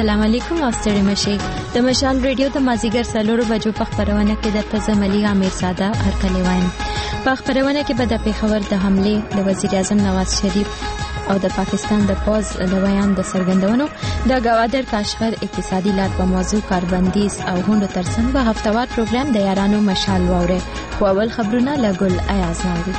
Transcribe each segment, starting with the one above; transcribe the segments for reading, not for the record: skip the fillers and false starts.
السلام علیکم او ستړي مشي د مشال ریډیو د مازیګر سلورو بجو په خبرونه کې د تزملی امیر ساده هرکلی وایم. په خبرونه کې به د پیښور د حمله د وزیر اعظم نواز شریف او د پاکستان د پوز د بیان د سرګندونو د گوادر کاشغر اقتصادي لار په موضوع کاربندیز او غونډو ترڅنګ په هفتوار پروګرام د یارانو مشال ووره. خو اول خبرونه لګل ایاز نوري.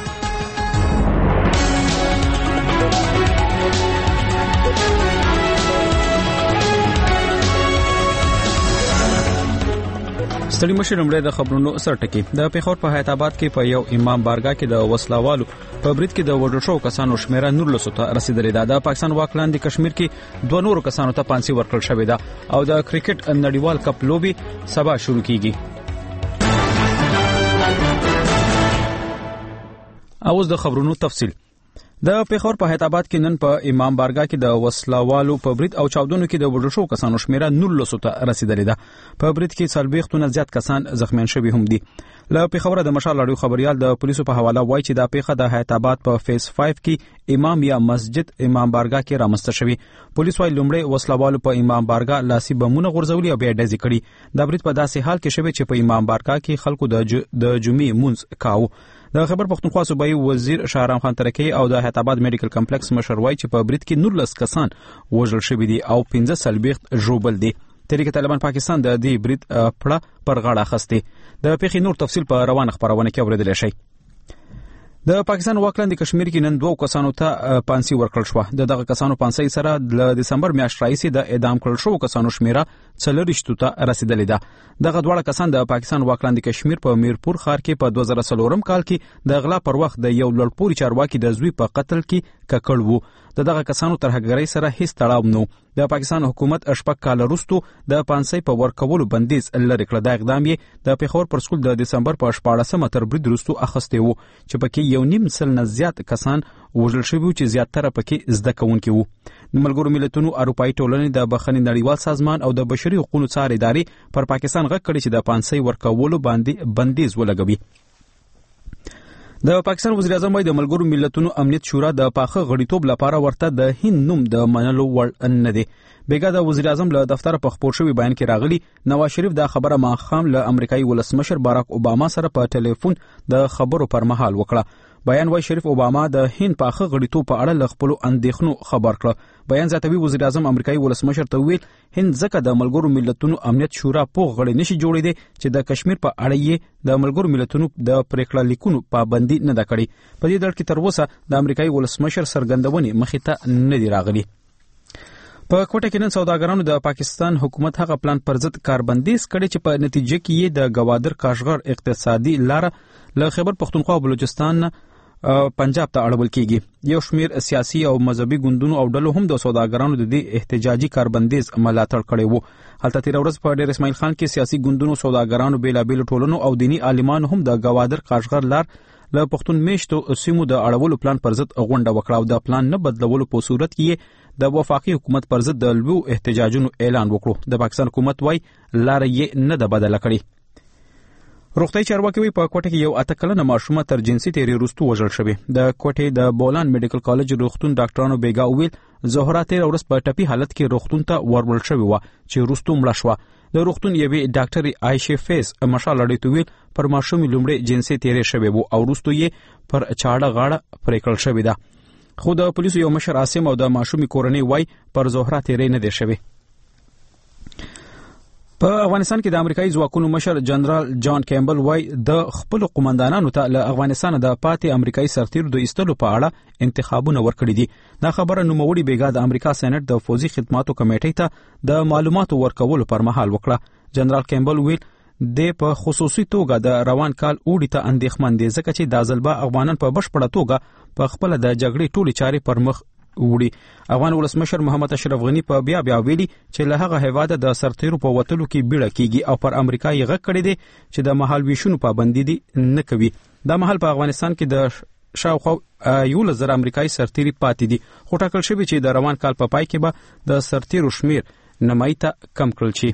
ستړي مشر لمړی د خبرونو سرټکی د پیښور په حیات آباد کې په یو امام بارګاه کې د وسلوالو په برید کې د وژل شوو کسانو شمیره 19 ته رسیدلې ده. د پاکستان واکلاندې کشمیر کې 2 نورو کسانو ته پانسي ورکړل شوې ده او د کرکټ نړیوال کپ لوبي سبا شروع کیږي. اوس د خبرونو تفصیل. د پیښور په حیات آباد کې نن په امام بارګاه کې د وسلوالو په برید او چاودنو کې د وژل شوو کسانو شمیره 19 ته رسیدلې ده. په برید کې 40 زیات کسان زخمیان شوي هم دي. له پیښور د مشال اړیو خبريال د پولیسو په حواله وایي چې دا پیښه د حیات آباد په فیس 5 کې امام یا مسجد امام بارګاه کې رامنځته شوی. پولیس وايي لومړی وسلوالو په امام بارګاه لاسي بمونه غورځولي او بیا ډزې کړي. دا برید په داسې حال کې شوی چې په امام بارګاه کې خلکو د جمعې مونځ کاوه. د خبر پښتونخوا صوبایي وزیر شاهرام خان ترکی او د حیات آباد میډیکل کمپلیکس مشر وایي چې په برید کې 19 کسان وژل شوي دي او 15 ژوبل دي. تحریک طالبان پاکستان د دې برید پړه پر غاړه اخیسته. د پیښې نور تفصیل په روانه خبرونه کې اوریدل شي. د پاکستان واکلاندې کشمیر کې نن 2 کسانو ته پانسي ورکړل شو. دغه کسانو پانسي سره د دسمبر میاشتې راځي د اعدام کړل شو کسانو شمیره 40 ته رسیدلې ده. دغه دواړه کسان د پاکستان واکلاندې کشمیر په میرپور ښار کې په 2003 کال کې د غلا پر وخت د یو لړپوري چارواکي د زوی په قتل کې ککړ وو. دغه کسانو ترهګرۍ سره هیڅ تړاو نه و. د پاکستان حکومت شپږ کال وروسته د پانسي په ورکولو بندیز لري کړ. دا اقدام یې د پیښور پر سکول د دسمبر په 14مه تر برید وروسته اخیسته وو چې پکې 1.5 سل نه زیات کسان وژل شوي چې زیاتره پکې زده کوونکي وو. د ملګرو ملتونو اروپایي ټولنې د بخښنې نړیوال سازمان او د بشري حقوقو څار ادارې پر پاکستان غږ کړی چې د پانسي ورکولو باندې بندیز ولګوي. د پاکستان وزیر اعظم د ملګرو ملتونو امنیت شورا د پاخه غړیتوب لپاره ورته د هند نوم د منلو وړ نه دی. بیګا د وزیر اعظم له دفتر په خبر شوی بیان کې راغلی نواز شریف دا خبره ماخام له امریکایي ولسمشر باراک اوباما سره په ټلیفون د خبرو پر مهال وکړه. بیان وايي شریف اوباما د هند پاخه غړیتوب په اړه ل خپل اندېښنو خبر کړ. بیان زیاتوي وزیر اعظم امریکایي ولسمشر ته ویل هند ځکه د ملګرو ملتونو امنیت شورا په غړي نشي جوړېدي چې د کشمیر په اړه یې د ملګرو ملتونو د پریکړه لیکونو پابندي نه ده کړې. په دې ډول کې تر اوسه د امریکایي ولسمشر سرګندونې مخې ته نه دی راغلي. په کوټه کې نن سوداګرانو د پاکستان حکومت هغه پلان پر ضد کاربندیز کړي چې په نتیجه کې یې د گوادر کاشغر اقتصادي لار له خیبر پښتونخوا او بلوچستان پنجاب ته اړول کیږي. یو شمیر سیاسي او مذهبي ګوندونو او ډلو هم د سوداګرانو د دې احتجاجي کاربندیز ملاتړ کړی وو. هلته تیر ورځ په ډیر اسماعیل خان کې سیاسي ګوندونو سوداګرانو بیلابیل ټولنو او دینی عالمانو هم د گوادر کاشغر لار له پښتون میشتو سیمو د اړولو پلان پر ضد غونډه وکړه او د پلان نه بدلولو په صورت کې د وفاقي حکومت پر ضد د لوی احتجاجونو اعلان وکړو. د پاکستان حکومت وايي لار یې نه ده بدله کړې. روغتي چارواکي په کوټه کې یو 8 کلنه ماشومه تر جنسي تیری وروسته وژل شوې. د کوټې د بولان میډیکل کالج روغتون ډاکټرانو بیګا ویل زهرا تیر ورځ په ټپي حالت کې روغتون ته ورول شوې و چې وروسته مړه شوه. د روغتون یوې ډاکټر عائشه فیض مشال اړیتو ویل پر ماشومې لومړی جنسي تیری شوې وو او وروسته یې پر چاړه غاړه پرې کړل شوې ده. خو د پولیسو یو مشر عاصم او د ماشومې کورنۍ وای پر زهرا تیری نه دی شوی. په افغانستان کې د امریکایي ځواکونو مشر جنرال جان کیمبل وای د خپل قومندانانو ته له افغانستان د پاتې امریکایي سرتیرو د ایستلو په اړه انتخابونه ورکړي دي. دا خبره نوموړي بیګا د امریکا سېنات د فوزي خدماتو کمیټې ته د معلوماتو ورکولو پر مهال وکړه. جنرال کیمبل ویل د په خصوصي توګه د روان کال اوړي ته اندېښمن دي ځکه چې د ځلبا افغانان په بشپړه توګه په خپل د جګړې ټولي چارې پر مخ وړي. افغان ولسمشر محمد اشرف غنی په بیا ویلي چې له هغه هیواده د سرتیرو په وټلو کې بیړه کیږي او پر امریکا یې غږ کړی دی چې د مهال ویشونو پابندي دي نه کوي. دا مهال په افغانستان کې د شاوخوا 11,000 امریکایي سرتیري پاتې دي خو ټاکل شوی چې د روان کال په پای کې به د سرتیرو شمیر نمای ته کم کړل شي.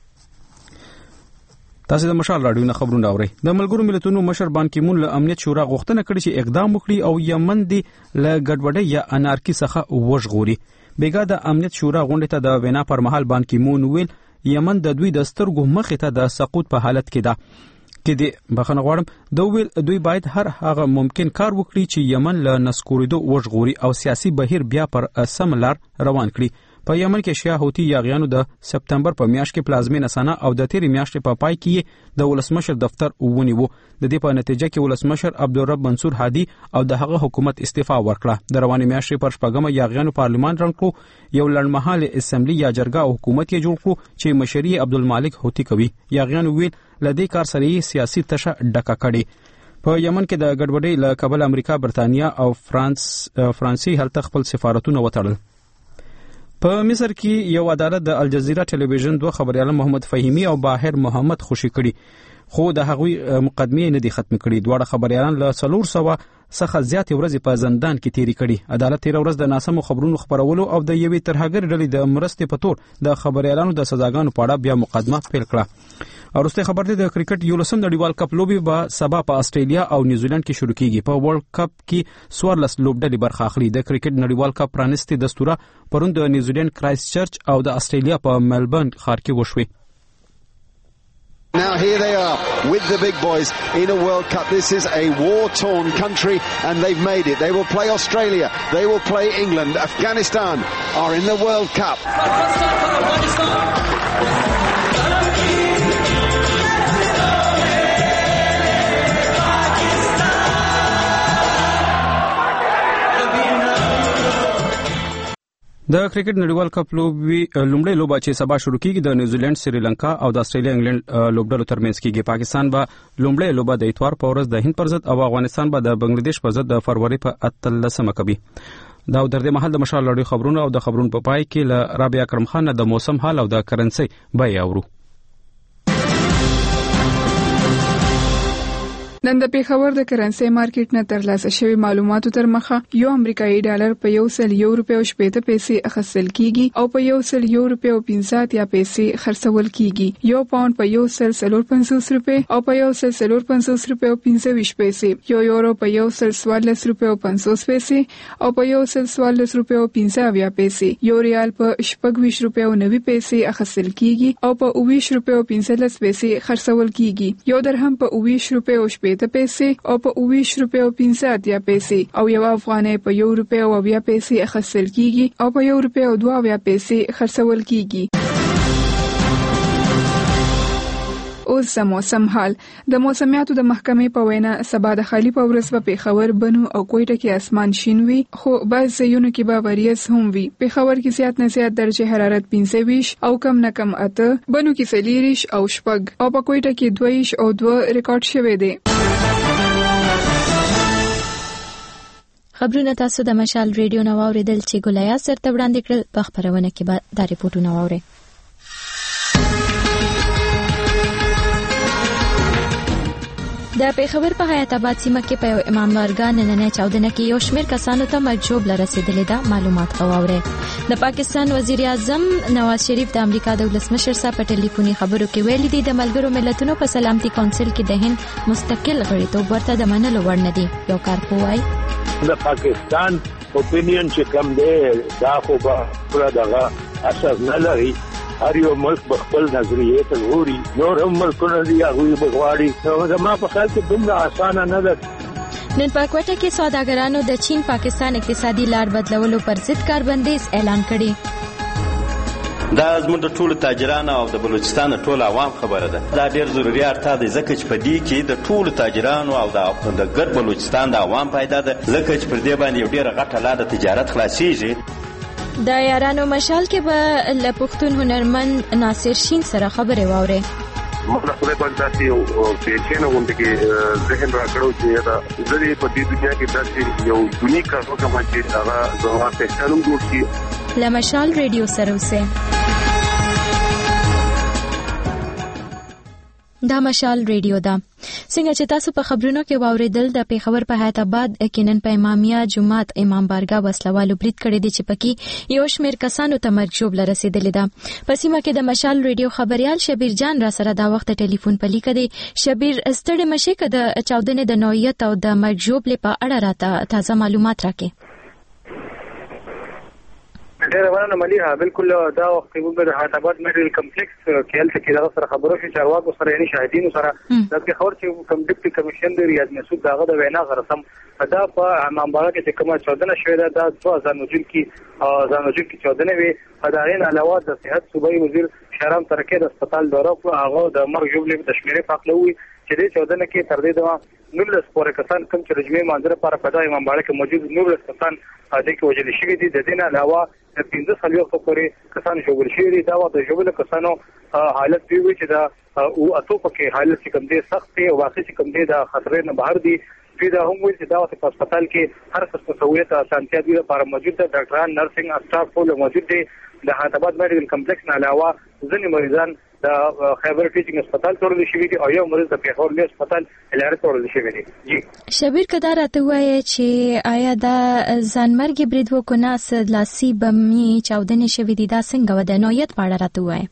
تاسو د مشال رادیو نه خبرونه اورئ. د ملګرو ملتونو مشر بان کی مون له امنیت شورا غوښتنه کړې چې اقدام وکړي او یمن دی له ګډوډۍ یا انارکی څخه وژغوري. بیګا د امنیت شورا غونډه ته د وینا پر مهال بان کی مون ویل یمن د دوی د سترګو مخې ته د سقوط په حالت کې ده کې د بخښنه غواړم د ویل دوی باید هر هغه ممکن کار وکړي چې یمن له نسکوریدو وژغوري او سیاسي بهیر بیا پر سم لار روان کړي. په یمن کې شیا هوتی یاغیانو د سپتمبر په میاشت کې پلازمینه سنا او د تیرې میاشتې په پای کې د ولسمشر دفتر ونیو. د دې په نتیجه کې ولسمشر عبدالرب منصور هادي او د هغه حکومت استعفا ورکړه. د روانې میاشتې پر شپږمه یاغیانو پارلمان رنګ کړو. یو لړمحاله اسمبلی یا جرګه او حکومت یې جوړ کړو چې مشري عبدالمالک هوتی کوي. یاغیانو ویل لدې کار سره سیاسي تشه ډکه کړي. په یمن کې د ګډوډۍ له کبل امریکا، برتانیا او فرانسې هلته خپل سفارتونه وتړل. په مصر کې یو عدالت د الجزیره ټلویزیون دوه خبريالان محمد فهیمی او باهر محمد خوشی کړي خو د هغوی مقدمې نه دي ختم کړي. دواړه خبريالان له 400 څخه زیات ورځې په زندان کې تیری کړي. عدالت تیر ورځ د ناسمو خبرونو خبرولو او د یوې ترهګر ډلې د مرستې په تور د خبريالانو د سزاګانو په اړه بیا مقدمه پیل کړه. ورسته خبر دی د کرکټ یولسم نړیوال کپ لوبي به سبا په استرالیا او نیوزیلند کې شروع کیږي. په ورلد کپ کې 14 لوبډلې برخه اخلي. د کرکټ نړیوال کپ پرانستي دستوره پرون د نیوزیلند کرایست چرچ او د استرالیا په ملبورن ښار کې وشوي. Now here they are with the big boys in a World Cup. This is a war-torn country and they've made it. They will play Australia. They will play England. Afghanistan are in the World Cup. د کرکټ نړیوال کپ لومړی لوبه چې سبا شروع کیږي د نیوزیلند، سریلانکا او د استرالیا انګلند لوبډلو ترمنځ کیږي. پاکستان به لومړی لوبه د اتوار په ورځ د هند پر ضد او افغانستان به د بنگلاديش پر ضد د فروری په 13 کوي. دا د دې محل د مشال لړۍ خبرونه او د خبرونو په پای کې له رابعه کرم خان د موسم حال او د کرنسي بیه اورو. نن د پیښور د کرنسي مارکیټ نه ترلاسه شوی معلوماتو تر مخه یو امریکایي ډالر په 100 روپیو او 80 پیسې اخیستل کیږي او په 100 روپیو او 50 یا پیسې خرڅول کیږي. یو پاوند په 150 روپیو او په 150 روپیو 25 پیسې، یو یورو په 114 روپیو 50 پیسې او په 114 روپیو 50 پیسې، یو ریال په 26 روپیو 90 پیسې اخیستل کیږي او په 20 روپیو 15 پیسې خرڅول کیږي. یو درهم په 20 روپیو پیسې او په 20 روپیو 50 یا پیسې او یو افغانۍ په 1 روپیو او 20 پیسې اخیستل کیږي او په 1 روپیو 2 پیسې خرڅول کیږي. اوس موسم حال. د موسمیاتو د محکمې په وینا سبا د خالی په ورځ په پیښور، بنو او کوټه کې اسمان شین وي خو بعض ځایونو کې به وریځ هم وي. پیښور کې زیات نه زیات درجه حرارت 25 او کم نه کم 8، بنو کې 40 او 6 او په کوټه کې 22 او 2 ریکارډ شوی دی. خبرونه تاسو د مشال ریډیو نو اوریدل چې ګولیا سره وړاندې کړل. په خبرونه کې به دا ریپورتونه واوري. د پیښور په حیات آباد سیمه کې په امام بارګاه نننۍ چاودنه کې یو شمېر کسانو ته مرجوب لرسیدلې ده. معلومات واوري. د پاکستان وزیر اعظم نواز شریف د امریکا د ولسمشر سره په ټلیفوني خبرو کې ویلي دي د ملګرو ملتونو په سلامتي کونسل کې د هند مستقل غړیتوب ورته د منلو وړ نه دي. یو کارپوهی د پاکستان اپینین چې کوم دی دا خو به پوره دغه اثر نه لري. هر یو ملک خپل نظریه ته ګوري. نور هم ملکونه دي هغوی بغواړي. نو زما په خیال کې دومره اسانه نه ده. نن په کوټه کې سوداګرانو د چین پاکستان اقتصادي لار بدلولو پر ضد کاربندیز اعلان کړي. دا زموږ د ټولو تاجرانو او د بلوچستان ټول عوام خبره ده. دا ډېر ضروري اړتیا دی ځکه چې په دې کې د ټولو تاجرانو او د ګرد بلوچستان د عوام پیدا ده ځکه چې پر دې باندې یو ډېره غټه لار د تجارت خلاصېږي. د یارانو مشال کې به له پښتون هنرمند ناصر شین سره خبرې واوري. مخه خپل باندې یو پیچینه غونډه کې ذهن راکړو چې دا زری په دې دنیا کې داسې یو یونیک کار کوم چې هغه زما په څلور جوړ شي. له مشال ریډیو سره اوسه. دا مشال ریډیو ده. څنګه چې تاسو په خبرونو کې واوریدل د پیښور په حیات آباد کې نن په امامیه جمعات امام بارګاه وسلوالو برید کړی دی چې پکې یو شمېر کسانو ته مرجوب لرسیدلې ده. په سیمه کې د مشال ریډیو خبريال شبیر جان را سره دا وخت ټلیفون په لیکه دی. شبیر ستړي مشه کې د چاودنې د نوعیت او د مرجوب په اړه راته تازه معلومات راکې. ډېر ورنه مليها بالکل دا وخت موږ د حیدرآباد میډیکل کمپلیکس کې هلته کې دا سره خبرو شي چارواکو سره یعنی شاهدینو سره د خبر چې کوم ډیپټي کمیشن دی ریاض مسعود داغه د وینا غرسم دا په امامباره کې کومه 14 شوې ده د 2019 کې ځانوجن کې 14 وي دا غین علاوه د صحت صوبایي وزیر شهرام ترکه د هسپتال دوره کو هغه د مرګ جوړې د تشمیره پاکلوي چې د 14 کې تر دې دا 19 پورې کسان کوم چې رجمه منځره پر پدای امامباره کې موجود 19 کسان د کې وجل شوی دي د دین علاوه د 15 خلیو پورې کسان جوړ شوی دي دا د جوړل کسانو حالت دی چې دا او اتو پکې حالت چې کوم دي سخت او واقعي چې کوم دي د خطر نه بهر دي دا هم وایي چې دا په هسپتال کې هر څه سہولت اسانتیا دي لپاره موجود ده ډاکټران نرسنګ اسټاف ټول موجود دي د حیدرآباد میډیکل کمپلیکس نه علاوه ځینې مریضان د خیبر ټیچینګ هسپتال تورل شوی دي او یو مریض د پیښور لوی هسپتال الهاره تورل شوی دي جی شبیر کدا راته وایي چې آیا دا ځانمرګ برید وکونه سلاسي بمي چاودنې شوی دي دا څنګه و د نویت پاړه راته وایي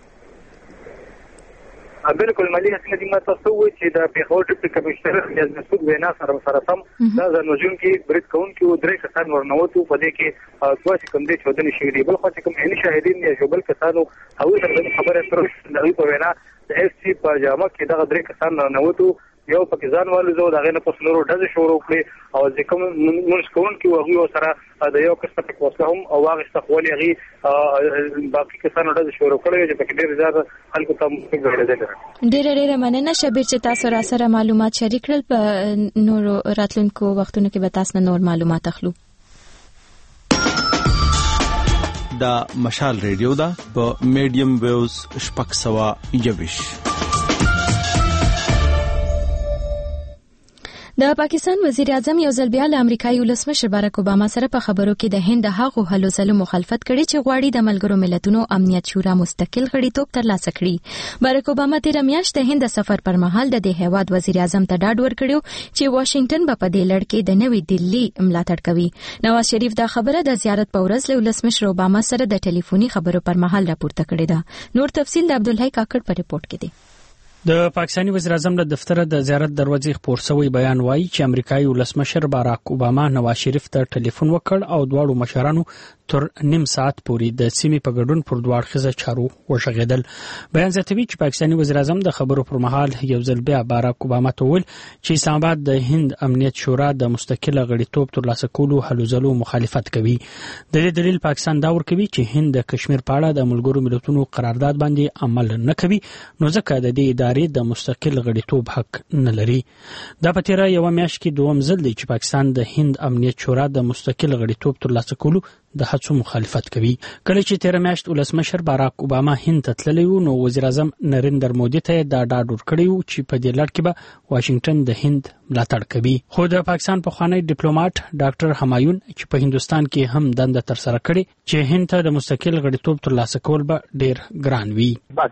بالکل مليها څنګه دي ماته وایي چې د پیښور ډیپټي کمشنر ریاض مسعود وینا سره سم دا ځانوجن کې برید کون کې درې کسان ورنوتو په دې کې څو چې کوم دي چودنې شوی دي بل خو چې کوم عیني شاهدین یا جوبل کسانو او د خبره تر د په وینا د اف سی په جامه کې دا درې کسان ورنوتو یو پاکستان والو زو دا غنه په سلورو ډز شروع کړي او ځکه موږ کوون کې وغوي سره د یو کس په کوسه هم او هغه استخوالي غي باقي کسانو ډز شروع کړي چې په ډېر زیات خلکو ته غوړېدل ډېر مننه شبیر چې تاسو را سره معلومات شریک کړل په نور راتلونکو وختونو کې به تاسو نور معلومات اخلو دا مشال ریډیو دا په میډیم ویوز شپږ سوا یوش د پاکستان وزیر اعظم یو ځل بیا له امریکایي ولسمشر باراک اوباما سره په خبرو کې د هند هغو هلو ځلو مخالفت کړي چې غواړي د ملګرو ملتونو امنیت شورا مستقل غړیتوب ترلاسه کړي. باراک اوباما تیر میاشت د هند سفر پر مهال د دې هیواد وزیر اعظم ته ډاډ ورکړو چې واشنگټن به په دې لړ کې د نوې دلی ملاتړ کوي. نواز شریف دا خبره د زیارت په ورځ له ولسمشر اوباما سره د ټلیفوني خبرو پر مهال راپورته کړې ده. نور تفصیل د عبدالحی کاکړ په ریپورت کې دی. د پاکستاني وزیر اعظم له دفتر د زیارت دروازې خبر شوی بیان وایي چې امریکایي ولسمشر باراک اوباما نواز شریف ته ټلیفون وکړ او دواړو مشرانو تر نیم ساعت پورې د سیمې په ګډون پر دوه اړخیزه چارو وشغېدل. بیان زیاتوي چې پاکستاني وزیر اعظم د خبرو پر مهال یو ځل بیا باراک اوباما ته وویل چې اسلام آباد د هند امنیت شورا د مستقله غړیتوب ترلاسه کولو هلو ځلو مخالفت کوي. د دې دلیل پاکستان دا ورکوي چې هند د کشمیر په اړه د ملګرو ملتونو قرارداد باندې عمل نه کوي نو ځکه د دې ادارې د مستقل غړیتوب حق نه لري. دا په تیر یو میاشت کې دوم ځل دی چې پاکستان د هند امنیت شورا د مستقل غړیتوب ترلاسه کولو د هڅو مخالفت کوي. کله چې تیر میاشت ولسمشر باراک اوباما هند ته تللی و نو وزیر اعظم نریندر مودي ته دا ډاډ ورکړی و چې په دې لړ کې به واشنگټن د هند ملاتړ کوي. خو د پاکستان پخوانی ډیپلوماټ ډاکټر همایون چې په هندستان کې هم دنده تر سره کړې چې هند ته د مستقل غړیتوب ترلاسه کول به ډیر ګران وي.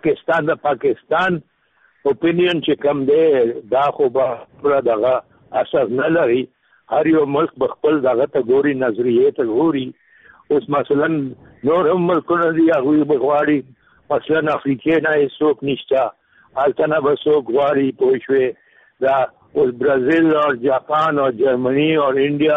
پاکستان اپینین چې کم دی دا خو به پر دغه اثر نه لري. هر یو ملک خپل دغه ته ګوري نظریه ته ګوري. اوس مثلا نور هم ملکونه دي هغه بغواړي مثلا افریقا نه څوک نشته البته به څوک غواړي پوه شوې دا اوس برازیل او جاپان او جرمني او انډیا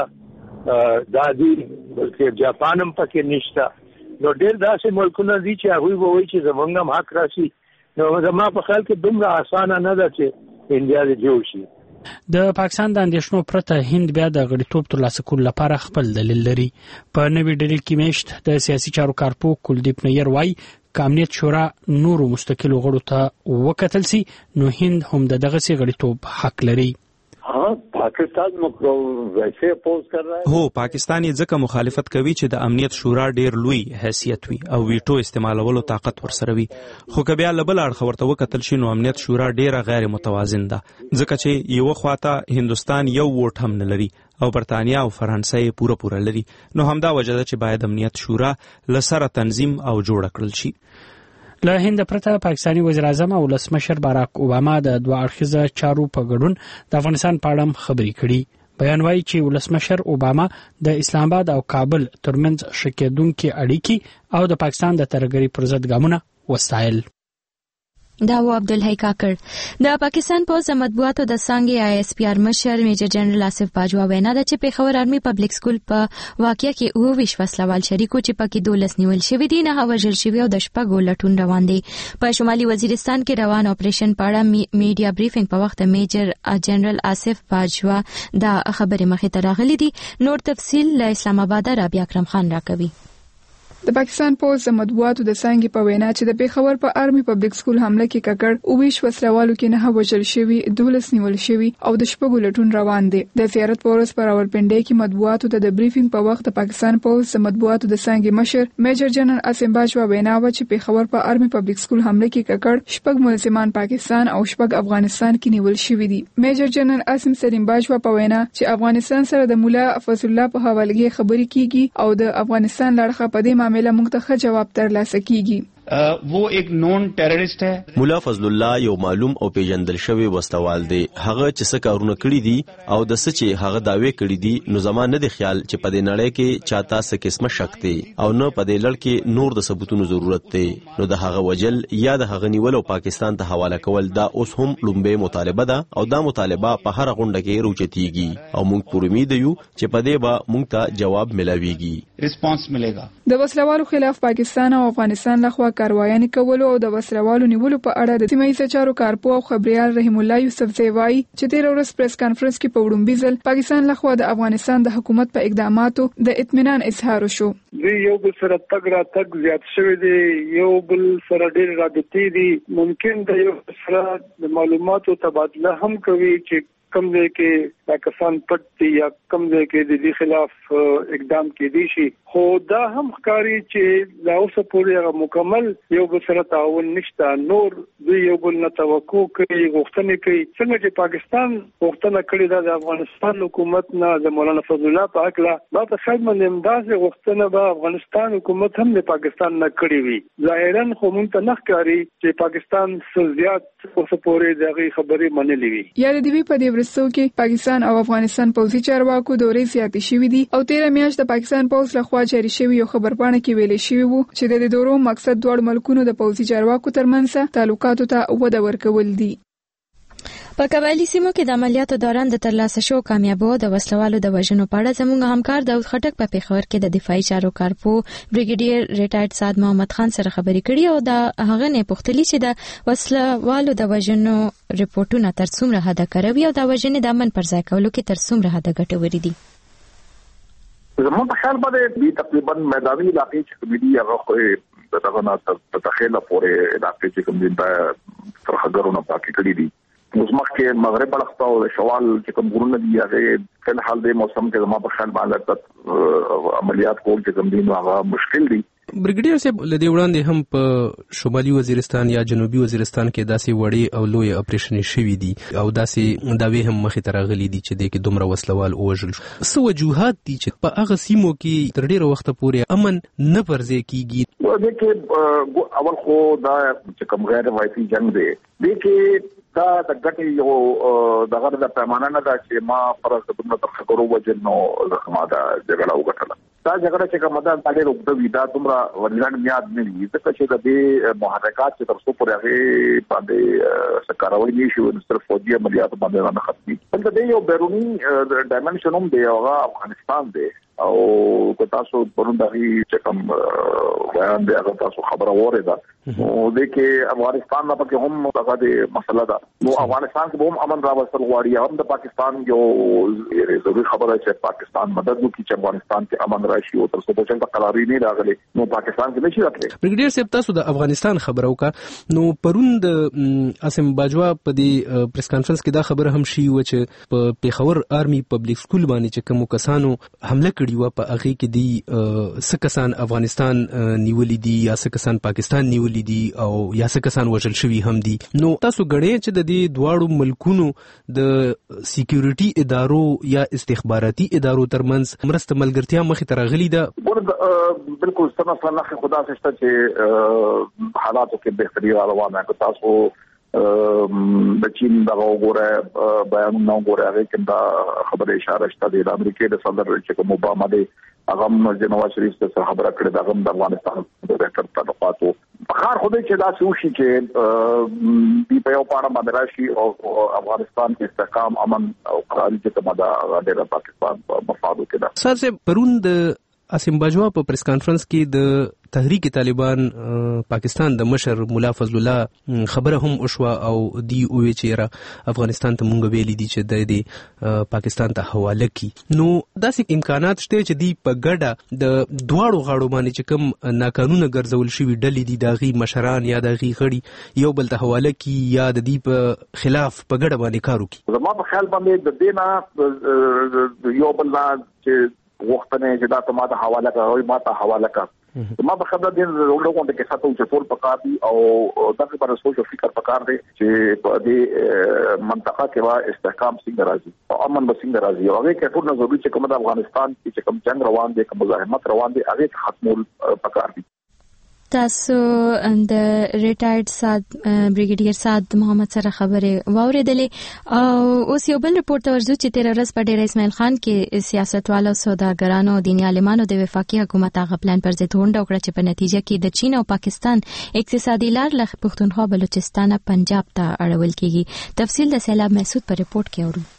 دا دي بلکې جاپان هم پکې نشته. نو ډېر داسې ملکونه دي چې هغه وایي چې زمونږ هم حق راشي. نو زما په خیال کې دومره اسانه نه ده چې انډیا دې جوړ شي. د پاکستان د اندېښنو پرته هند بیا د غړیتوب ترلاسه کولو لپاره خپل دلیل لري. په نوې ډلې کې میشت د سیاسي چارو کارپو کلدیپ نیر وایي که امنیت شورا نورو مستقلو غړو ته وکتل سي نو هند هم دغه سي غړیتوب حق لري. پاکستان ویسے اپوز کر رہا ہے. هو پاکستان یې ځکه مخالفت کوي چې د امنیت شورا ډیر لوی حیثیت وي او ویټو استعمالولو طاقت ورسره وي. خو که بیا لبل اړخ ورته وکتل شي نو امنیت شورا ډیره غیر متوازن ده ځکه چې یو خواته هندستان یو ووټ هم نه لري او برتانیا او فرانسه یې پوره لري. نو همدا وجه ده چې باید امنیت شورا لسره تنظیم او جوړ کړل شي. له هند پرته پاکستاني وزیر اعظم او ولسمشر باراک اوباما د دوه اړخیزه چارو په ګډون د افغانستان په اړه خبرې کړي. بیان وايي چې ولسمشر اوباما د اسلام آباد او کابل ترمنځ شکېدونکې اړیکې او د پاکستان د ترهګرۍ پر ضد ګامونه وستایل. دا و عبدالحی کاکړ. د پاکستان پوز مطبوعاتو د څانګې ISPR مشر میجر جنرال آصف باجوا وینا ده چې پیښور آرمي پبلک سکول په واقعیا کې 29 وسلوال شریکو چې پکې 12 نیول شوی دي نه وژل شوی او د شپږو لټون روان دي. په شمالي وزیرستان کې روان اپریشن په اړه میډیا بریفینګ په وخت میجر جنرال آصف باجوا دا خبرې مخې ته راغلي دي. نور تفصیل له اسلام آباد رابعه اکرم خان راکوي. د پاکستان پوز مطبوعاتو د څانګې په وینا چې د پیښور په آرمي پبلک سکول حمله کې ککړ 29 وسلوالو کې نه وژل شوی 12 نیول شوی او د شپږو لټون روان دي. د زیارت پورس پر راولپنډي کې مطبوعاتو ته د بریفینګ په وخت د پاکستان پوز مطبوعاتو د څانګې مشر میجر جنرال آصف باجوا وینا و چې پیښور په آرمي پبلک سکول حمله کې ککړ شپږ ملزمان پاکستان او شپږ افغانستان کې نیول شوی دي. میجر جنرال آصف سلیم باجوا په وینا چې افغانستان سره د مولا فضل الله په حواله خبرې کیږي او د افغانستان لړخه په دې معاملې موږ ته جواب ترلاسه کیږي. वो एक non terrorist है. مولا فضل الله یو معلوم او پیژندل شوی وسوال دی. هغه چې څه کارونه کړی دي او د څه چې هغه داوی کړی دي نو زما نه دی خیال چې په دې نړۍ کې چاته څه قسمه شک دی او نه په دې لړ کې نور د ثبوتونو ضرورت دی. نو د هغه وجل یا د هغه نیول او پاکستان ته حواله کول دا اوس هم لومبه مطالبه ده او دا مطالبه په هر غونډه کې روچتيږي او موږ پر امید یو چې په دې به موږ ته جواب ملاويږي، ریسپانس مليږي. د وسلوالو خلاف پاکستان او افغانستان لخوا کاروایانې کولو او د وسلوالو نیولو په اړه د سیمه ییز چارو کارپو او خبريال رحیم الله یوسف زیوای چې تیر ورځ پریس کانفرنس کې په وړومبي ځل پاکستان لخوا د افغانستان د حکومت په اقداماتو د اطمینان اظهار وشو. یو بل سره تګ را تګ زیات شوی دی، یو بل سره ډېر رابطې دي، ممکن د یو سره د معلوماتو تبادله هم کوي چې کم ځای کې پاکستان پټ دی یا کم ځای کې د دې خلاف اقدام کېدی شي. خو دا هم ښکاري چې دا اوس پورې مکمل یو بل سره تعاون نشته. نور دوی یو بل نه توقع کوي، غوښتنې کوي. څنګه چې پاکستان غوښتنه کړې ده د افغانستان حکومت نه د مولانا فضل الله په حق لا په خیر باندې امداد غوښتنه به افغانستان حکومت هم د پاکستان نه کړې وي. ظاهرا خو مونږ ته نه ښکاري چې پاکستان زیات اوس پورې دغه خبرې منلې وي. یا د دې په دې ورستو کې پاکستان او افغانستان پوځي چارواکو دورې زیاتې شوې دي او 13 میاشت د پاکستان پوځ لخوا جاري شوی یو خبرپاڼه کې ویل شوی وو چې د دورو مقصد دوه ملکونو د پوځي چارواکو ترمنځ تعلقاتو ته وده ورکول دي. په قبایلی سیمو کې د عملیاتو دوران د ترلاسه شو کامیابو د وسلوالو د وژنو په اړه زموږ همکار داود خټک په پیښور کې د دفاعي چارو کارپو بریګیډیر ریټایرډ سعد محمد خان سره خبرې کړې او دا هغه نه پوښتلی چې د وسلوالو د وژنو ریپورتونه تر څومره حد کاروي او د وژنې د امن پر ځای کولو کې تر څومره حد ګټوري دي. زموږ په خیال باندې تقریبا میداني علاقې چې کومې دي هغه خو دغه نه تخیل پورې علاقې چې کوم دي د ترخګرونو پاکې کړې دي. اوس مخکې مغرب اړخته او شوال چې کوم غرونه دي هغه په حال د موسم کې زموږ په خیال باندې عملیات کول چې کوم دي نو هغه مشکل دي. بریګیډیر صاحب لدی وړاندې هم په شمالي وزیرستان یا جنوبي وزیرستان کې داسې وړي او لوی اپریشن شوي دي او داسې داوی هم مخې ته راغلي دي چې د کې دومره وسلوال وژل شو. څه وجوهات دي چې په هغه سیمو کې تر ډیره وخت پورې امن نه پرځای کیږي؟ د کې اول خو دا چې کوم غیر روایتي جنگ دی د کې دا د ګټې یو دغه د پیمانه نه ده چې ما پر خپل تخکرو وجل نو زخما دا جګړه وکړه. دا جګړه چې کومه ده د روغ د ویدا دومره ورلان میاد نه وي ځکه چې د دې محرکات چې تر څو پورې هغه باندې سکاروي نشي نو صرف فوجي عملیات باندې نه ختمي. بلکې د یو بیرونی ډایمنشن هم دی هغه افغانستان دی او که تاسو پرون دغه چې کوم بیان دی هغه تاسو خبره وره نو د کې افغانستان نه پکې هم هغه د مسله ده. نو افغانستان کې هم امن راوستل غواړي هم د پاکستان یو ضروري خبره چې پاکستان مدد وکړي چې افغانستان کې امن راشي او تر څو چې قراري نه راغلي نو پاکستان کې نشي راتلی. بریګیډیر صاحب تاسو د افغانستان خبرو کا نو پرون د آصف باجوا په دې پریس کانفرنس کې دا خبره هم شي و چې په پیښور آرمي پبلک سکول باندې چې کوم کسانو حمله کړی و په هغه کې دي څه کسان افغانستان نیولې دي یا څه کسان پاکستان نیولې دي او یا څه کسان وژل شوي هم دي. نو تاسو غړې چې د دې دواړو ملکونو د سکیورټي ادارو یا استخباراتي ادارو ترمنځ مرسته ملګرتیا مخې ته راغلې ده؟ بالکل سره خدا سره چې حالاتو کې بهتري روانه که تاسو د چین د وګوره بیان نو وګوره هغه کنده خبره اشاره شته د امریکای د صدر چې کوم اوباما دی هغه نواز شریف سره خبره کړې ده هغه د افغانستان د بهتر تعلقاتو بخار خوده چې دا سوشي چې دی په یو پاڼه باندې راشي او افغانستان کې استحکام امن او قراري چې کومه دا د پاکستان په مفادو کې ده. سر پروند اسیم باجوا په پریس کانفرنس کې د تحریک طالبان پاکستان د مشر مولا فضل الله خبره هم وشوه او دی وی چې افغانستان ته مونږ ویلي دي چې د پاکستان ته حواله کی. نو داسې امکانات شته چې دی په ګډه د دواړو غاړو باندې چې کوم ناقانونه ګرځول شوی ډلې دي داغي مشران یا داغي غړي یو بل ته حواله کی یا د دې په خلاف په ګډه باندې کار وکړي. زما په خیال باندې د دینه یو بل چې وختونه چې دا ته ما ته حواله کوي ما ته حواله کوي ما په خبره دي ورلګون د کې ساتو چې ټول پکار دي او دغه پر سوچ او فکر پکار دي چې په دې منطقه کې وا استحکام څنګه راځي او امن به څنګه راځي او هغه کې ټول نه ضروري چې کوم د افغانستان کې کوم جنگ روان دي کوم مزاحمت روان دي هغه ختمول پکار دي. تاسو د ریټایرډ سعد بریګیډیر سعد محمد سره خبره واوریدلې او اوس یو بل رپورټ ورزو چې 13 ورځ په ډیر اسماعیل خان کې سیاستوالو سوداګرانو او دیني عالمانو د وفاقي حکومت هغه پلان پر ضد هونډه وکړه چې په نتیجه کې د چین او پاکستان اقتصادي لار له پښتونخوا بلوچستان پنجاب ته اړول کیږي. تفصیل د سیلاب محسود په رپورټ کې اورو.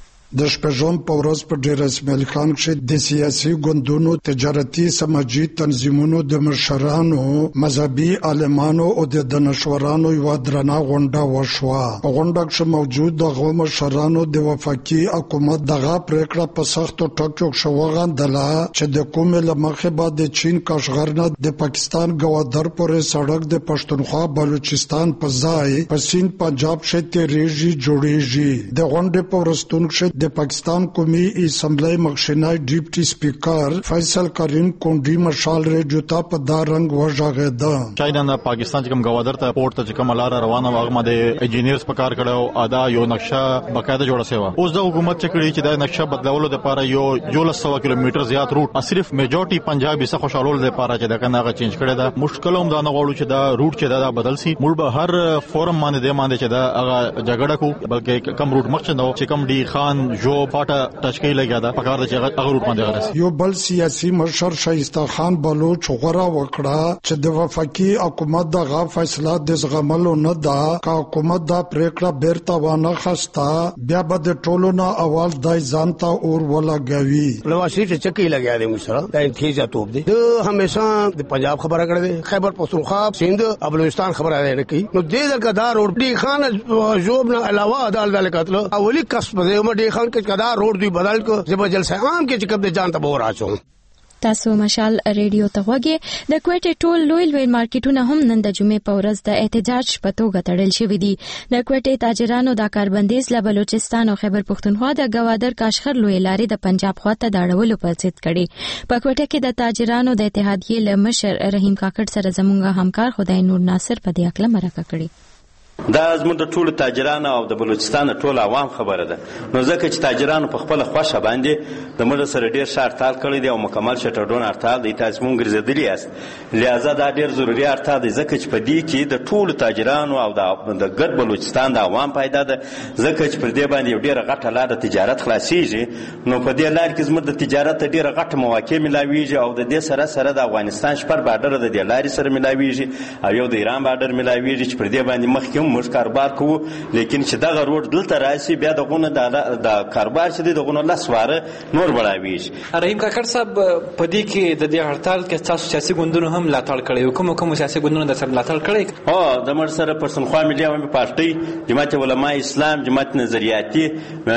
د شپږم په ورځ په ډیر اسماعیل خان کې د سیاسي ګوندونو تجارتي سماجی تنظیمونو د مشرانو مذهبي عالمانو او د دانشورانو یو درنه غونډه وشوه. په غونډه کې موجود د مشرانو د وفاقي حکومت دغه پریکړه په سختو ټکو شوغاندله چې د کومه لمخه بعد د چین کاشغر نه د پاکستان ګوادر پورې سړک د پښتونخوا بلوچستان په ځای په سین پنجاب شته ریږي جوړیږي. د غونډې په ورستون کې د پاکستان قومي اسمبلی مخشنای ډیپټي سپیکر فیصل کریم کونډي مشال ریډیو ته په دا رنګ وژغېده. چاینا د پاکستان کوم گوادر ته پورت ته کوم لار روانه واغمه د انجینیرز په کار کړو ادا یو نقشه بقاعده جوړه شوی. اوس د حکومت چې کړی چې دا نقشه بدلولو لپاره یو 1600 کیلومتر زیات روټ صرف میجورټي پنجابي څخه خوشالول لپاره چې دا کنه غا چینج کړی دا مشکل هم دا نه غواړو چې دا روټ چې دا بدل سي. موږ به هر فورم باندې د باندې چې دا هغه جګړه کو بلکې کم روټ مخ چندو چې کم ډي خان جو پاټه ټچکی لګیا دا پکار د چې هغه روټ باندې غرس. یو بل سیاسي مشر شایسته خان بلوچ غوړه وکړه چې د وفاقي حکومت دغه فیصله د زغملو نه ده که حکومت دا پریکړه بیرته ونه خسته بیا به د ټولو نه اول دای ځان ته اور ولګوي. نواز شریف چکی لګیا دی مشره دا انتیزه توپ دی د همیشه د پنجاب خبره کړې خیبر پختونخوا سند بلوچستان خبره نه کوي. نو دې دغه روډ دی خان جوب نه علاوه عدالت کتل اولی کسب دی مډي خان کې کدا روډ دی بدل کو زب جلسه عام کې چې کب د جان ته بور اچو. تاسو مشال ریډیو ته وګورئ. د کوټې ټول لوی مارکیټونه هم نن د جمعې په ورځ د احتجاج په توګه تړل شوي دي. د کوټې تاجرانو د کاربندیز له بلوچستان او خیبر پختونخوا د گوادر کاشغر لوی لارې د پنجاب خواته د اړولو پر ضد کړي. په کوټه کې د تاجرانو د اتحادیې له مشر رحیم کاکړ سره زموږ همکار خدای نور ناصر په دې اکله مرکه کړي. دا زموږ د ټولو تاجرانو او د بلوچستان ټول عوام خبره ده. نو ځکه چې تاجرانو په خپل خوښه باندې د موږ سره ډیر ښه هړتال کړی دی او مکمل شټډون هړتال دی. تاسو مونږ ګرځېدلي یاست لہذا دا ډیر ضروري هړتال دی ځکه چې په دې کې د ټولو تاجرانو او د ګډ بلوچستان د عوام پیدا ده ځکه چې پر دې باندې یو ډیره غټه لار د تجارت خلاصیږي. نو په دې لار کې زموږ د تجارت ډیره غټه مواقع ملاویږي او د دې سره سره د افغانستان شپږ بارډر د دې لارې سره ملاویږي او یو د ایران بارډر ملاویږي چې پر دې باندې مخکې موږ کاروبار کوو. لیکن چې دغه روډ دلته راشي بیا دغونه د کاروبار چې دی دغونه لسواره نور بړاویږي. رحیم کاکړ صاحب په دې کې د دې هړتال کې تاسو سیاسي ګوندونو هم ملاتړ کړی کوم سیاسي ګوندونو د سره ملاتړ کړی؟ او د مر سره پښتونخوا ملي عوامي پارټي جماعت علماء اسلام جماعت نظریاتي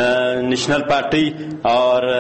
نېشنل پارټي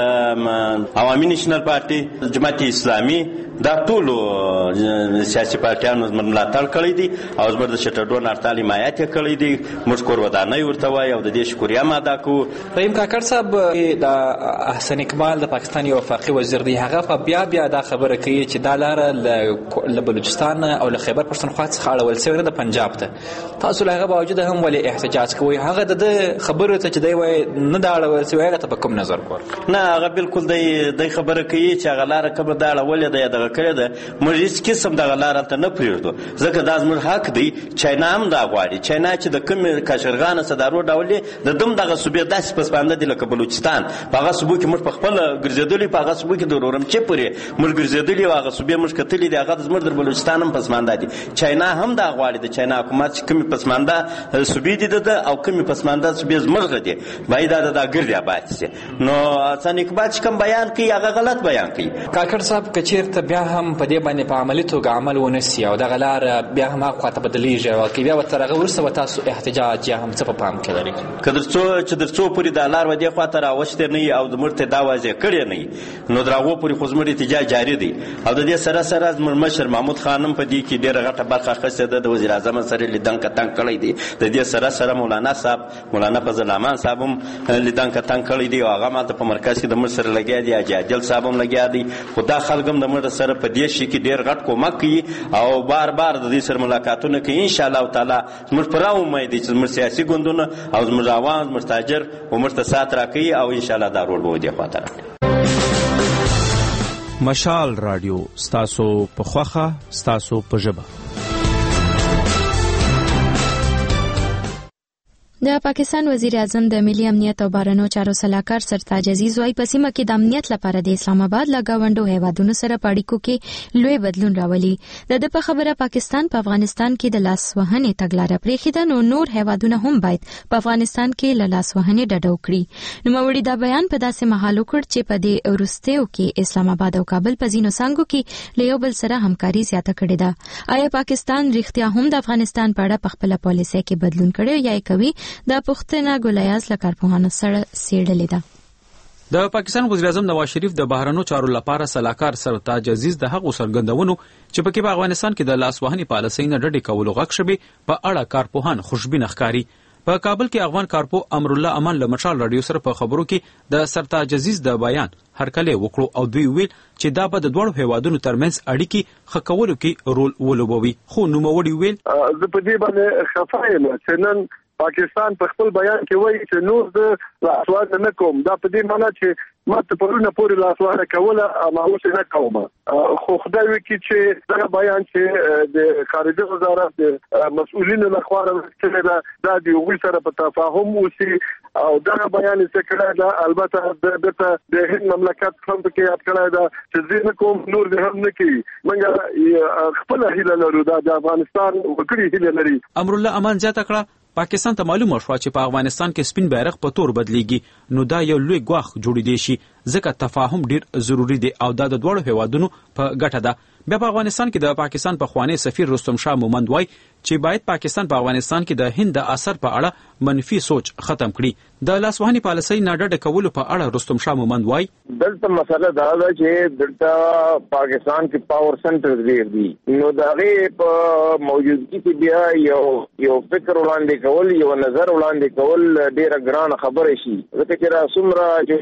او عوامي نېشنل پارټي جماعت اسلامي دا ټول سیاسي پارټیانو ملاتړ کړی دي او زموږ د شټډون هړتال حمایت کړی دی. موږ کور ودانۍ ورته وایو او د دې شکریه هم ادا کوو. رحیم کاکړ صاحب د احسن اقبال د پاکستان یو وفاقي وزیر دی هغه بیا دا خبره کوي چې دا لاره له بلوچستان او له خیبر پښتونخوا څخه اړول شوې ده د پنجاب ته. تاسو له هغه باوجود هم ولې احتجاج کوئ؟ هغه د خبرو ته چې دی وایي نه دا اړول شوې هغه ته په کوم نظر ګورئ؟ نه هغه بالکل دی خبره کوي چې هغه لاره کومه دا اړولې ده یا دغه کړې ده. موږ هېڅ قسم دغه لاره هلته نه پرېږدو ځکه دا زموږ حق دی. چاینا هم دا غواړي چاینا چې د کوم کاشرغان صدارو ډول د دم دغه صوبې داسې پسپانده دي لکه بلوچستان په هغه صوبو کې موږ په خپل ګرځېدلې په هغه صوبو کې د رورمچې پورې موږ ګرځېدلې او هغه صوبې موږ کتلې دي هغه زموږ د بلوچستان هم پسمانده دي چاینا هم دا غواړي د چاینا حکومت چې کومې پسمانده صوبې دي د او کومې پسمانده صوبې زموږ دي باید دا ګرځي آباد شي نو حسن اقبال چې کوم بیان کوي هغه غلط بیان کوي کاکړ صاحب کچیرته بیا هم په دې باندې په عملي توګه عمل ونسی او دغه لار بیا هم هغه خواته بدلیږي او که بیا ورته هغه وروسته تاسو احتجاج یا هم څه په پام کې لرئ که تر څو پورې دا لار ودې خواته راوښتې نه وي او زموږ ته دا واضح کړې نه وي نو تر هغو پورې خو زموږ احتجاج جاري دی او د دې سره سره زموږ مشر محمود خان هم په دې کې ډېره غټه برخه اخیستې ده د وزیر اعظم سره لیدن کتن کړی دی د دې سره سره مولانا فضل الرحمن صاحب هم لیدن کتن کړی دی او هغه ماته په مرکز کې د موږ سره لګیا دی حاجي عادل صاحب هم لګیا دی خو دا خلک هم د موږ سره په دې شي کې ډېر غټ کومک کوي او بار بار د دې سره ملاقاتونه کوي ان شاء الله تعالی زموږ پر امید دي چې زموږ سیاسي ګوندونه او زموږ عوام زموږ تاجر عمر ته سات راکوي او ان شاء الله دا رول به ودې خواته راکړي مشال رادیو ستاسو په خوخه ستاسو په ژبه د پاکستان وزیر اعظم د ملي امنیت او بهرنیو چارو سلاکار سرتاج عزیز وايي په سیمه کې د امنیت لپاره د اسلام آباد له گاونډو هیوادونو سره په اړیکو کې لوی بدلون راولي د په خبره پاکستان په افغانستان کې د لاس وهنې تګلارې پرېښې ده نو نور هیوادونه هم باید په افغانستان کې له لاس وهنې ډډه وکړي نوموړي دا بیان په داسې مهال وکړ چې په دې وروستیو کې اسلام آباد او کابل په ځینو څانګو کې له یو بل سره همکاري زیاته کړې ده آیا پاکستان رښتیا هم د افغانستان په اړه په خپله پالیسۍ کې بدلون کړی یا یې کوي دا پښتنه ګولیاز لکارپوهانو سره سیړلې ده د پاکستان وزیر اعظم نواز شریف د بهرنیو چارو لپاره سلاکار سرتاج عزیز د هغو څرګندونو چې پکې په افغانستان کې د لاس وهنې پالیسۍ نه ډډې کولو غږ شوی په اړه کارپوهان خوشبین ښکاري په کابل کې افغان کارپو امر الله امان له مشال رادیو سره په خبرو کې د سرتاج عزیز د بیان هرکلی وکړو او دوی ویل چې دا به د دوړو هیوادونو ترمنځ اړیکې ښه کولو کې رول ولوبوي خو نوموړي ویل زه په دې باندې خفه یم چې نن پاکستان په خپل بیان کې وایي چې نور د لاسوهنه نه کوم دا په دې معنی چې ما ته پرونه پورې لاسوهنه کوله ما اوس نه کوم خو خدای وکړي چې دا بیان چې د خارجه وزارت د مسؤلینو لخوا راځي دا د یو سره په تفاهم وسی او دا بیان چې کړه دا البته د هند مملکت هم کې یاد کړه دا چې زه کوم نور به هم نه کوي منګه خپل هیله لرو دا د افغانستان وګړي هیله لري امر الله امان زیاته کړه پاکستان ته معلومه شو چې په افغانستان کې سپین بیرغ په تور بدلیږي نو دا یو لوی ګواښ جوړیدي شي ځکه تفاهم ډیر ضروری دی او دا د دوړو هیوادونو په ګټه ده بیا په افغانستان کې د پاکستان په خوانی سفیر رستم شاه مومند وای چې باید پاکستان په افغانستان کې د هند د اثر په اړه منفي سوچ ختم کړي د لاسوهنې پالیسۍ نه ډډه کولو په اړه رستم شاه مومند وای دلته مسله دا ده چې دلته پاکستان کې پاور سنټر ډیر دي نو دا غي په موجودګي کې بیا یو فکر وړاندې کول یو نظر وړاندې کول ډیره ګران خبره شي ځکه چې را سمرا چې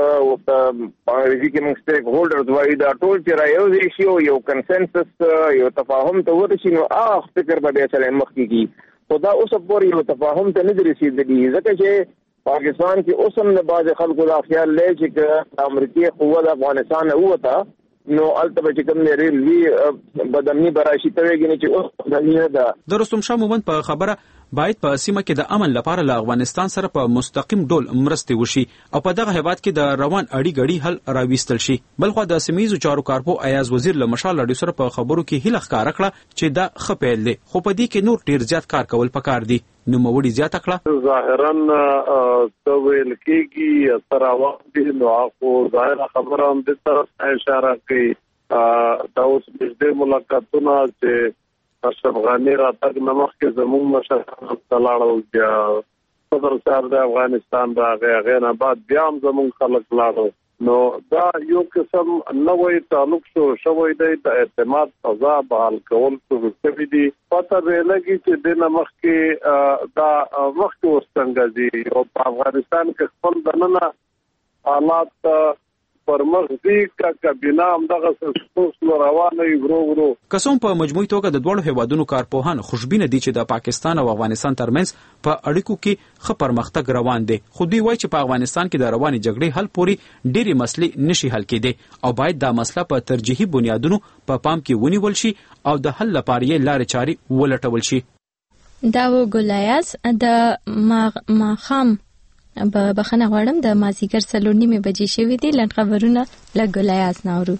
په کې موږ سټیک هولډرز وایي دا ټول چې را یو شي یو کنسنسس یو تفاهم ته ورشي نو فکر به سره مخ کیږي خو دا اوس پورې یو تفاهم ته نه رسیدلی ځکه چې پاکستان کې اوس هم نه بعض خلکو دا خیال لري چې امریکای قوت افغانستان اوته نو البته چې کوم ریلوي بدامني براشي توګه نه چې اوس د رستم شاه مومند په خبره باید په سیمه کې د امن لپاره له افغانستان سره په مستقیم ډول مرستې وشي او په دغه هیواد کې د روان اړیګړي حل راويستل شي بلخو د سیمایي چارو کارپو ایاز وزیر له مشال لړ سره په خبرو کې هیله ښکارا کړه چې دا خپل دي خو په دې کې نور ډیر زیات کار کول پکار دي نو موړي زیاته کړه ظاهرا تویل کېږي تراوان دي نو اخو ظاهر خبره هم د طرف اشاره کوي دا اوس د ملاقاتونو چې افغاني راتګ نمخ کې زموږ مشران تلاړو بیا صدر صاحب د افغانستان راغی غیر بعد بیا هم زموږ خلک لاړو نو دا یو قسم نوې تعلق شوی دی د اعتماد فضا بحال کول څه دي پته به لګي چې د نمخ کې دا وخت وستنګ دي او په افغانستان کې خپل دننه حالات پرمخدي کا کابینه هم دغه څه روانه ورو قسم په مجموعي توګه د دوړو هیوادونو کارپوهان خوشبینه دي چې د پاکستان او افغانستان ترمنځ په اړیکو کې ښه پرمختګ روان دی خو دوی وایي چې په افغانستان کې د رواني جګړې حل پورې ډېری مسلې نشي حل کېدی او باید دا مسله په ترجیحي بنیادونو په پام کې ونیول شي او د حل لپاره یې لارې چارې ولټول شي دا و ګلایاز د ماخام بخنه غواړم د مازیګر 4:30 بجې شوې دي. لنډ خبرونه له ګلایاز ناورو.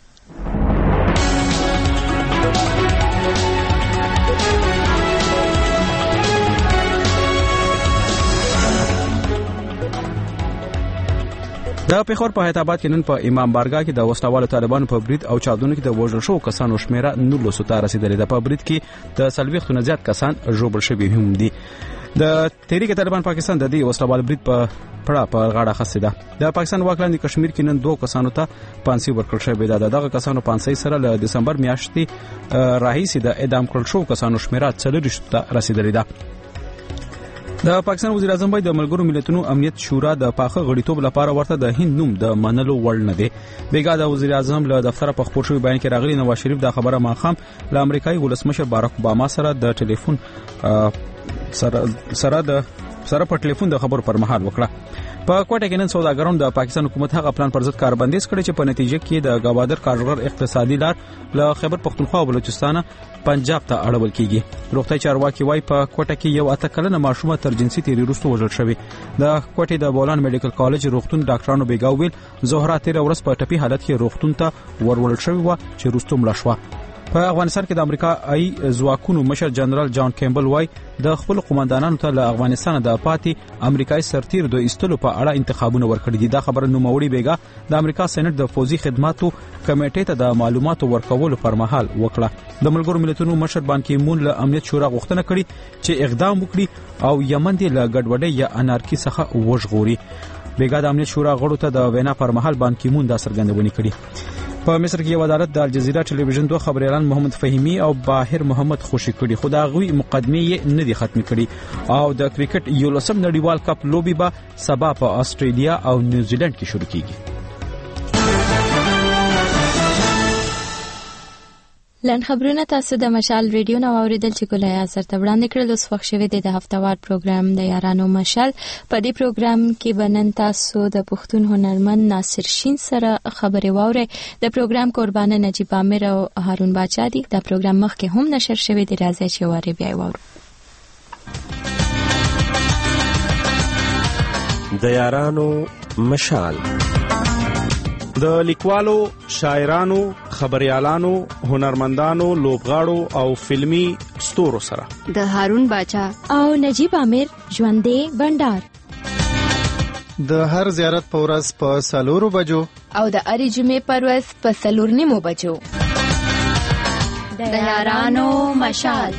د پیښور په حیدرآباد کې نن په امام بارګاه کې د وسلوالو طالبانو په برید او چاودنو کې د وژل شوو کسانو شمیره 19 ته رسیدلې ده. په برید کې د 40 نه زیات کسان ژوبل شوي هم دي. د تحریک طالبان پاکستان د دې وسلوال برید په پړه په غاړه خسته ده. د پاکستان واکلاندې کشمیر کې نن 2 کسانو ته پانسي ورکړل شوې ده. دغه کسانو پانسي سره له دسمبر میاشتې راهیسې د اعدام کړل شوو کسانو شمیره 40 ته رسیدلې ده. د پاکستان وزیر اعظم د ملګرو ملتونو امنیت شورا د پاخه غړیتوب لپاره ورته د هند نوم د منلو وړ نه دی. بیګا د وزیر اعظم له دفتر په خبر شوی بیان کې راغلی نواز شریف د خبره ماخام له امریکایي ولسمشر باراک اوباما سره د ټلیفون سره په ټلیفون د خبرو پر مهال وکړه. په کوټه کې نن سوداګرانو د پاکستان حکومت هغه پلان پر ضد کاربندیز کړی چې په نتیجه کې د گوادر کارګر اقتصادي لار له خیبر پختونخوا او بلوچستان پنجاب ته اړول کیږي. روغتي چارواکي وايي په کوټه کې یو اته کلنه ماشومه تر جنسي تیری وروسته وژل شوې. د کوټې د بولان میډیکل کالج روغتون ډاکټرانو بیګاویل زهرا تیر ورځ په ټپي حالت کې روغتون ته ورول شوې و چې وروسته مړه شوه. په افغانستان کې د امریکایي ځواکونو مشر جنرال جان کیمبل وای د خپل قوماندانانو ته له افغانستان د پاتې امریکایي سرتیر د ایستلو په اړه انتخابونه ورکړي دي. دا خبره نوموړي بیګا د امریکا سېنات د فوزي خدماتو کمیټې ته د معلوماتو ورکولو پر مهال وکړه. د ملګرو ملتونو مشر بان کی مون له امنیت شورا غوښتنه کړې چې اقدام وکړي او یمن دی له ګډوډۍ یا انارکي څخه وژغوري. بیګا د امنیت شورا غړو ته د وینا پر مهال بان کی مون دا څرګندونه کړې. په مصر کې یو عدالت د الجزیره ټلویزیون 2 خبريالان محمد فهیمی او باهر محمد خوشی کړي. خو دا غوي مقدمه یې نه دي ختم کړي او د کرکټ یو لسم نړیوال کپ لوبي به سبا په استرالیا او نیوزیلند کې شروع کیږي. لن خبرونه تاسو د مشال ریډیو نو اوریدل چې ګلای سره وړاندې کړل. اوس وخت شوه د هفتهوار پروګرام د یارانو مشال. په دې پروګرام کې بنن تاسو د پښتون هنرمند ناصر شین سره خبرې واورئ. د پروګرام قربانه نجیب عامر او هارون باچا دي. دا پروګرام مخکې هم نشر شوی دی. راځي چې واره بیا واورو. د یارانو مشال د لیکوالو، شاعرانو، خبريالانو، هنرمندانو، لوبغاړو او فلمی ستورو سره د هارون باچا او نجیب عامر ژوندې بندر د هر زیارت په ورځ په 4 بجو او د اړې جمعې په ورځ په 4:30 بجو د یارانو مشال.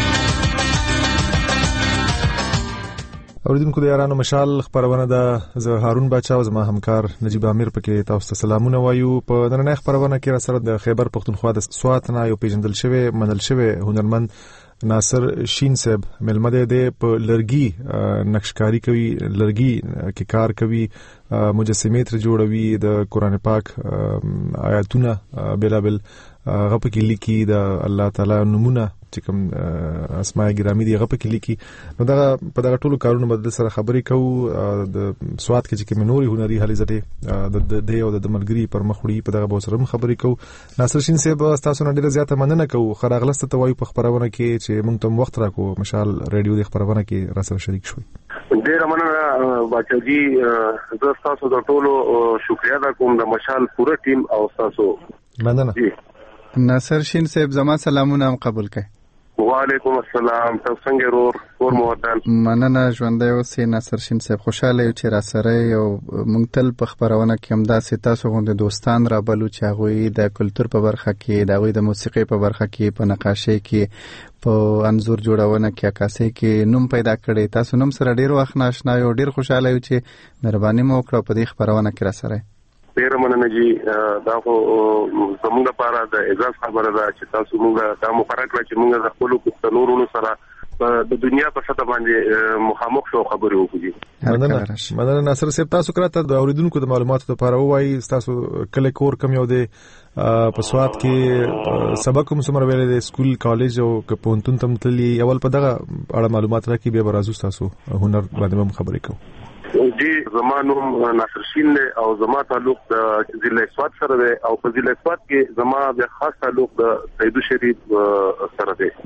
اوریدونکو د یارانو مشال خبرونه ده. زه هارون باچا او زما همکار نجیب عامر پکې تاسو ته سلامونه وایو. په نننۍ خبرونه کې را سره د خیبر پختونخوا د سوات نه یو پیژندل شوی منل شوی هنرمند ناصر شین صاحب ملمده ده په لرګي نقشکاری کوي، لرګي کې کار کوي، مجسمې تر جوړوي، د قران پاک آیاتونه بلابل غپ کې لیکي، د الله تعالی نمونه چې کوم اسماء ګرامی دی غپ کې لیکي. نو دا په دغه ټولو کارونو باندې سره خبرې کوو. د سواد کې چې کوم نوري هنري هلي زده د یو د ملګری پر مخوړي په دغه بوسره خبرې کوو. ناصر شین صاحب تاسو نه ډیره زیاته مننه کوو. خراغلسته ته وایو په خبرونه کې چې موږ ته وخت راکو مشال ریډیو د خبرونه کې را سره شریک شوي. ډیره مننه باچا جی. زه تاسو د ټولو شکریا ادا کوم د مشال پوره ټیم او تاسو مننه. ناصر شین صاحب زما سلامونه هم قبول کړئ. وعلیکم السلام. تاسو څنګه ور موطن؟ مننه ژوندې اوسې ناصر شین صاحب. خوشاله یو چې را سره یو مونږ تل په خبرونه کې هم داسې تاسو غوندې دوستان را بلو چې هغه د کلچر په برخه کې، د هغه د موسیقي په برخه کې، په نقاشۍ کې، په انځور جوړونه کې، عکاسۍ کې نوم پیدا کړی. تاسو نوم سره ډیر وخت ناشنا یو. ډیر خوشاله یو چې مهرباني مو وکړه په دې خبرونه کې را سره. ډیر مننه جی. دا خو زموږ لپاره د اعزاز خبره ده چې تاسو موږ دا مقرره کړی چې موږ د خپل پښتنورونو سره د دنیا په سطح باندې مخامخ شو خبرې وکړو. مننه ناصر صاحب. تاسو کراته د اوریدونکو د معلوماتو لپاره وایي تاسو کله کور کم یو دی په سواد کې سبق کوم څومره ویل دي سکول کالج او پونتون تم تللی اول په دغه اړه معلومات راکې بیا برازو تاسو هنر باندې خبرې کوو. جی زمانوم ناصر شین له او زما تعلق د ضلع سواد سره ده او په ضلع سواد کې زما د خاص تعلق د سیدو شریف سره ده.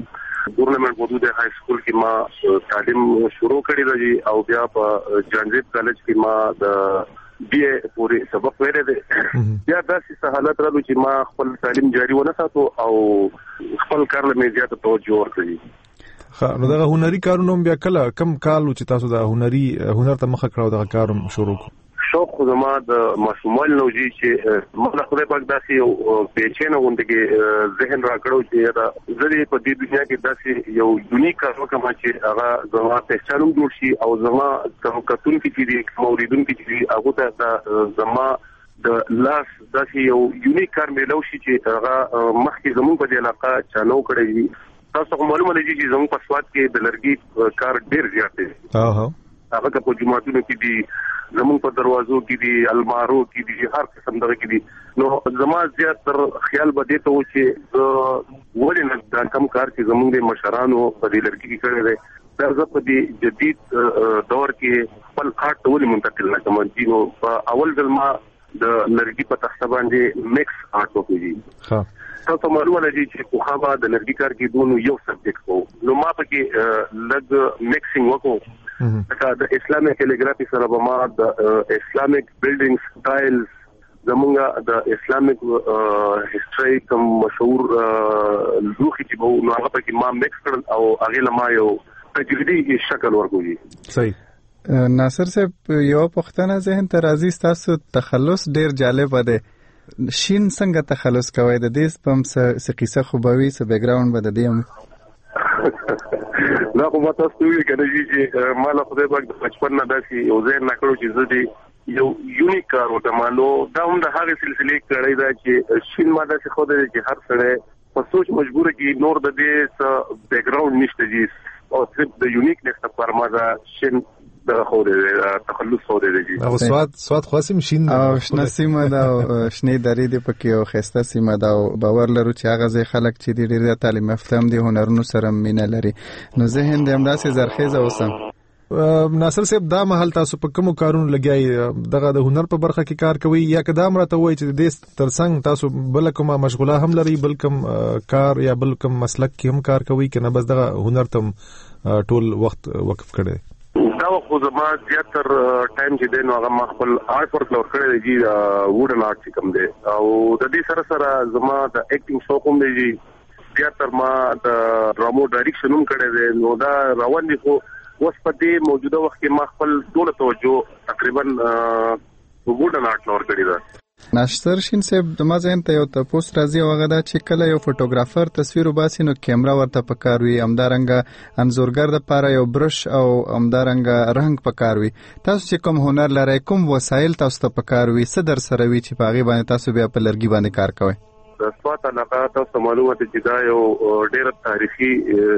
ګورنمنت حدود های سکول کې ما تعلیم شروع کړی دی او بیا په جانزیب کالج کې ما د بي اي پورې سبق ویلې دي. بیا داسې حالت راغلی چې ما خپل تعلیم جاری ونه ساتو او خپل کار له مې زیاته توجه ورکړي. نو دغه هنري کارونه بیا کله کم کال چې تاسو د هنر ته مخه کړو دغه کاروم شروع کړو؟ شوق خو زما د ماشومان نو چې مله خدای پاک داسې یو پیچینه غونډه کې ذهن را کړو چې دا زه په دې دنیا کې داسې یو یونیک کار وکم چې هغه زما پہچانوم جوړ شي او زما کوم کتون کې چې موریدون کې چې هغه ته زما د لاس داسې یو یونیک کار ملو شي چې هغه مخکې زموږ په دې علاقه چانو کړی. تاسو معلومه دي چې زموږ په سواد کې د لرګي کار ډیر زیات دی. هغه په جمعاتونو کې دي، زموږ په دروازو کې دي، المارو کې دي، هر قسم دغه کې دي. نو زما زیات تر خیال بده ته و چې ولې نه دا کم کار چې زموږ د مشرانو په دې لرګي کې کړی دی دا زه په دې جدید دور کې خپل آرټ ولې منتقل نه کوم. نو په اول ځل ما د لرګي په تخته باندې میکس آرټ وکړی. تاسو معلومه دي چې په خابا د لرګي کار کې دونو یو سبجیکټ وو. نو ما پکې لګ میکسینګ وکړو. د اسلامي کیلیګرافي سره به ما د اسلامیک بلډینګ سټایلز زمونږ د اسلامیک هیستوري کوم مشهور لوخي چې وو نو هغه پکې ما میکس کړل او هغه لما یو تجربي شکل ورکوي. صحیح. ناصر صاحب یو پښتنه ذهن ته راځي تاسو تخلص ډیر جالب دی. شین څنګه تخلص کوي د دې پم څه قصه خوبوي څه بیک گراوند بده دی؟ دا خو ماته ستوي کنه چې مال خدای پاک د بچپن نه داسي یو ځای نه کړو چې زه دې یو یونیک کار وته مانو دا هم د هغه سلسله کړی دا چې شین ماده څخه خو دې چې هر سره په سوچ مجبور کی نور د دې بیک گراوند نشته جی او صرف د یونیکنس لپاره ما دا شین د خو دې تخلص خو دې جی او سواد خاصم شین او شنه سیمه دا شنه درې دې پکې او خسته سیمه دا باور لرو چې هغه ځای خلک چې ډېر تعلیم یافته هم دي هنرونو سره مینه لري نو ذهن دې همداسې زرخیزه اوسم. ناصر صاحب دا محل تاسو په کوم کارونو لګیای دغه د هنر په برخه کې کار کوي یا کدام راته وای چې د ترڅنګ تاسو بل کومه مشغوله هم لري بل کوم کار یا بل کوم مسلک کې هم کار کوي کنه بس دغه هنر تم ټول وخت وقف کړي؟ دا خو زما زیاتر ټایم چې دین هغه ما خپل آرټ ورک لور کړی دی ووډن آرټ چې کوم دی او د دې سره سره زما د اکټینګ شوق هم دی زیاتر ما د ډرامو ډایرکشن هم کړی دی نو دا روان دي خو اوس په دې موجوده وخت کې ما خپل ټول توجه تقریبا ووډن آرټ لور کړی دی. ناصر شین صاحب د ما ذهن ته یو تاسو راځي هغه دا چې کله یو فوټوګرافر تصویر وباسي نو کیمرا ورته پکار وي همدارنګه انزورګر د لپاره یو برش او همدارنګه رنگ پکار وي. تاسو چې کوم هنر لرئ کوم وسایل تاسو ته پکار وي څه در سره وي چې پاغي باندې تاسو بیا په لرګي باندې کار کوئ؟ د سوات علاقه تاسو معلومات چې دا یو ډېر تاریخي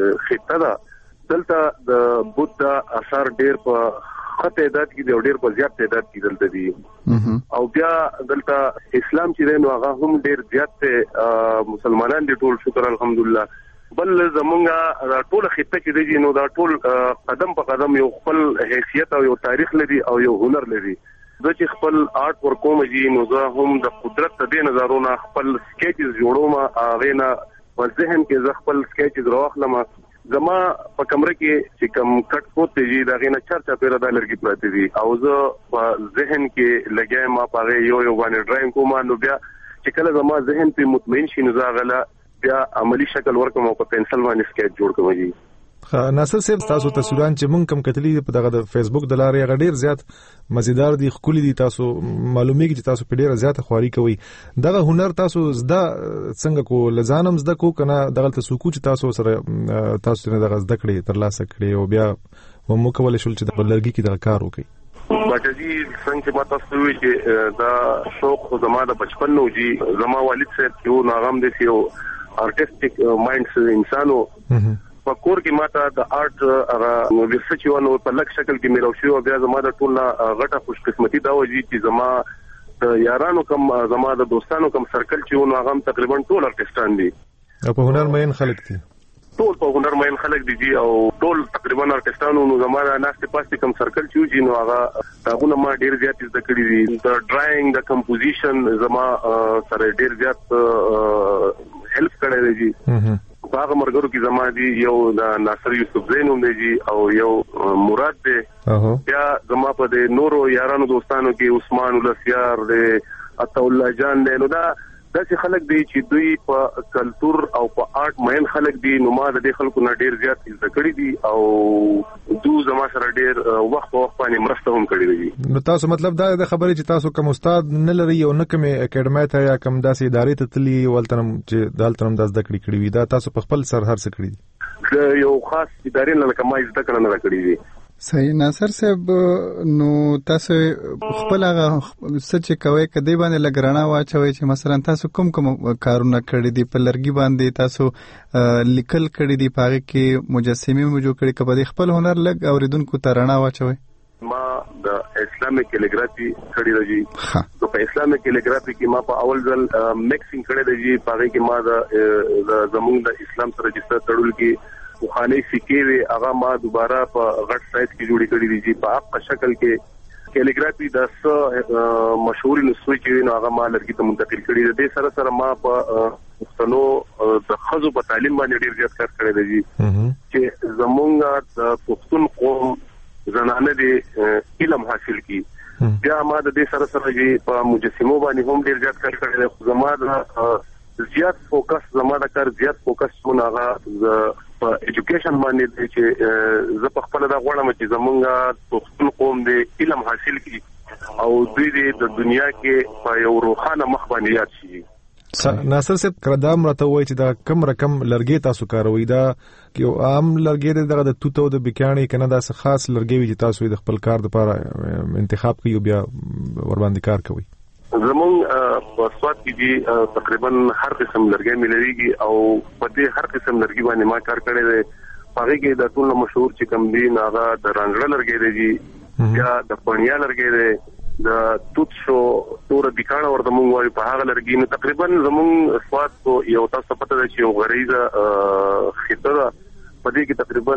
خطه ده دلته د بودا اثر ډېر په خطه تعداد کې د ډېر په زیات تعداد کې دلته دي او بیا دلته اسلام چې دی نو هغه هم ډېر زیات ته مسلمانان دي ټول شکر الحمدلله بل زمونږه ټول خطه کې دي نو دا ټول قدم په قدم یو خپل حیثیت او یو تاریخ لري او یو هنر لري. زه چې خپل آرټ ورک کوم جی نو زه هم د قدرت ته د نظرونه خپل سکیچز جوړوم هغه نه په ذهن کې زه خپل سکیچز راوخلم زما په کمره کې چې کوم کټ کوټ دی دا غینه چرچا پیرا د لرګي پراته دي او زه په ذهن کې لګایم ما پاره یو باندې ډراینګ کوم نو بیا چې کله زما ذهن په مطمئن شي نو زغله بیا عملی شکل ورکوم او په پنسل باندې سکیچ جوړ کوم جی. ناصر صاحب تاسو تصویران چې مونږ کم کتلې په دغه د فیسبوک د لارې غ ډیر زیات مزیدار دي خولي دي تاسو معلومیږي چې تاسو په ډیره زیاته خواري کوي دغه هنر تاسو زده څنګه کو لزانم زده کو کنه دغه تاسو کو چې تاسو سره تاسو نه دغه زده کړې تر لاسه کړې او بیا مو کول شول چې د لرګي کې دغه کار وکړي؟ باجی څنګه ما تاسو وی چې دا شوق زما د بچپن نو جی زما والد صاحب کیو ناغم دي یو آرټیسټیک مایندز انسانو په کور کې ماته د آرټ هغه ریسرچ ونه په لک شکل کې ملو شو بیا زما د ټول غټه خوش قسمتي دا وږي چې زما د یارانو کم زما د دوستانو کم سرکل چې ونه هغه تقریبا ټول آرټستان دي او په هنر مین خلک دي ټول په هنر مین خلک دي او ټول تقریبا آرټستانو نو زما ناشته پاسته کم سرکل چې نو هغه هغه ما ډیر زیات زده کړی دي د ډراینګ د کمپوزیشن زما سره ډیر زیات هیلپ کړی دی هغه مرګرو کې زما دي یو د ناصر یوسف زین هم دی او یو مراد دی بیا زما په د نورو یارانو دوستانو کې عثمان الاسیار دی عطا الله جان دی. نو دا داسې خلک دي چې دوی په کلچر او په آرټ مین خلک دي. نو ما د دې خلکو نه ډیر زیات زده کړی دي او دو زما سره ډیر وخت په وخت باندې مرسته هم کړې دي. نو تاسو مطلب دا د خبرې چې تاسو کوم استاد نه لري او نه کوم اکیډمي ته یا کوم داسې ادارې ته تللی ولتنم چې دالتنم د زده کړې کړې وي دا تاسو په خپل سر هر څه کړی دي؟ یو خاص ادارې نه لکه ما زده کړه نه کړې دي. صحیح ناصر صاحب، نو تاسو خپل هغه سچ کوي کدی باندې لګرانه واچوي چې مثلا تاسو کوم کارونه کړی دي په لرګي باندې تاسو لیکل کړی دي پاره کې مجسمه مو جوړ کړی کبه خپل هنر لګ اوریدونکو ترانه واچوي؟ ما د اسلامي کیلیګرافي کړی دی. نو په اسلامي کیلیګرافي کې ما په اول ځل میکسینګ کړی دی پاره کې ما د زمونږ د اسلام سره رجسټر تړل کې وخانه سکے وی هغه ما دوباره په غټ سایز کې جوړی کړی دي چې په حق شکل کې کیلیګرافي د مشهور نسوي چې نو هغه ما لرګي ته منتقل کړی دي. سره سره ما په پښتنو د خزو په تعلیم باندې ډیر زیات کار کړی دی چې زمونږ د پښتون قوم زنانه دي علم حاصل کی. بیا ما د دې سره سره په مجسمو باندې هم ډیر زیات کار کړی دی. زما د زیات فوکس زما د کار زیات فوکس مونږه په ایجوکیشن باندې چې زه په خپل د غوړم چې زمونږ پښتون قوم دې علم حاصل کړي او دوی د دنیا کې په یو روښانه مخ باندې یاد شي. ناصر صاحب کردام راته وایي چې دا کم رقم لرګي تاسو کاروي دا یو عام لرګي دغه د توتو د بکانې کنه دا خاص لرګي وي چې تاسو د خپل کار لپاره انتخاب کوي بیا ور باندې کار کوي؟ زمونږ په سواد کې دي تقریبا هر قسم لرګي ملويږي او په دې هر قسم لرګي باندې ما کار کړی دی. هغه کې د ټول مشهور چې کوم دي هغه د رنګړه لرګي دی یا د پڼیا لرګي دی د توت شو تور بکانه ورته مونږ وایو په هغه لرګي. نو تقریبا زمونږ سواد کو یو تاسو پته ده چې یو غریزه خطه په دې کې تقریبا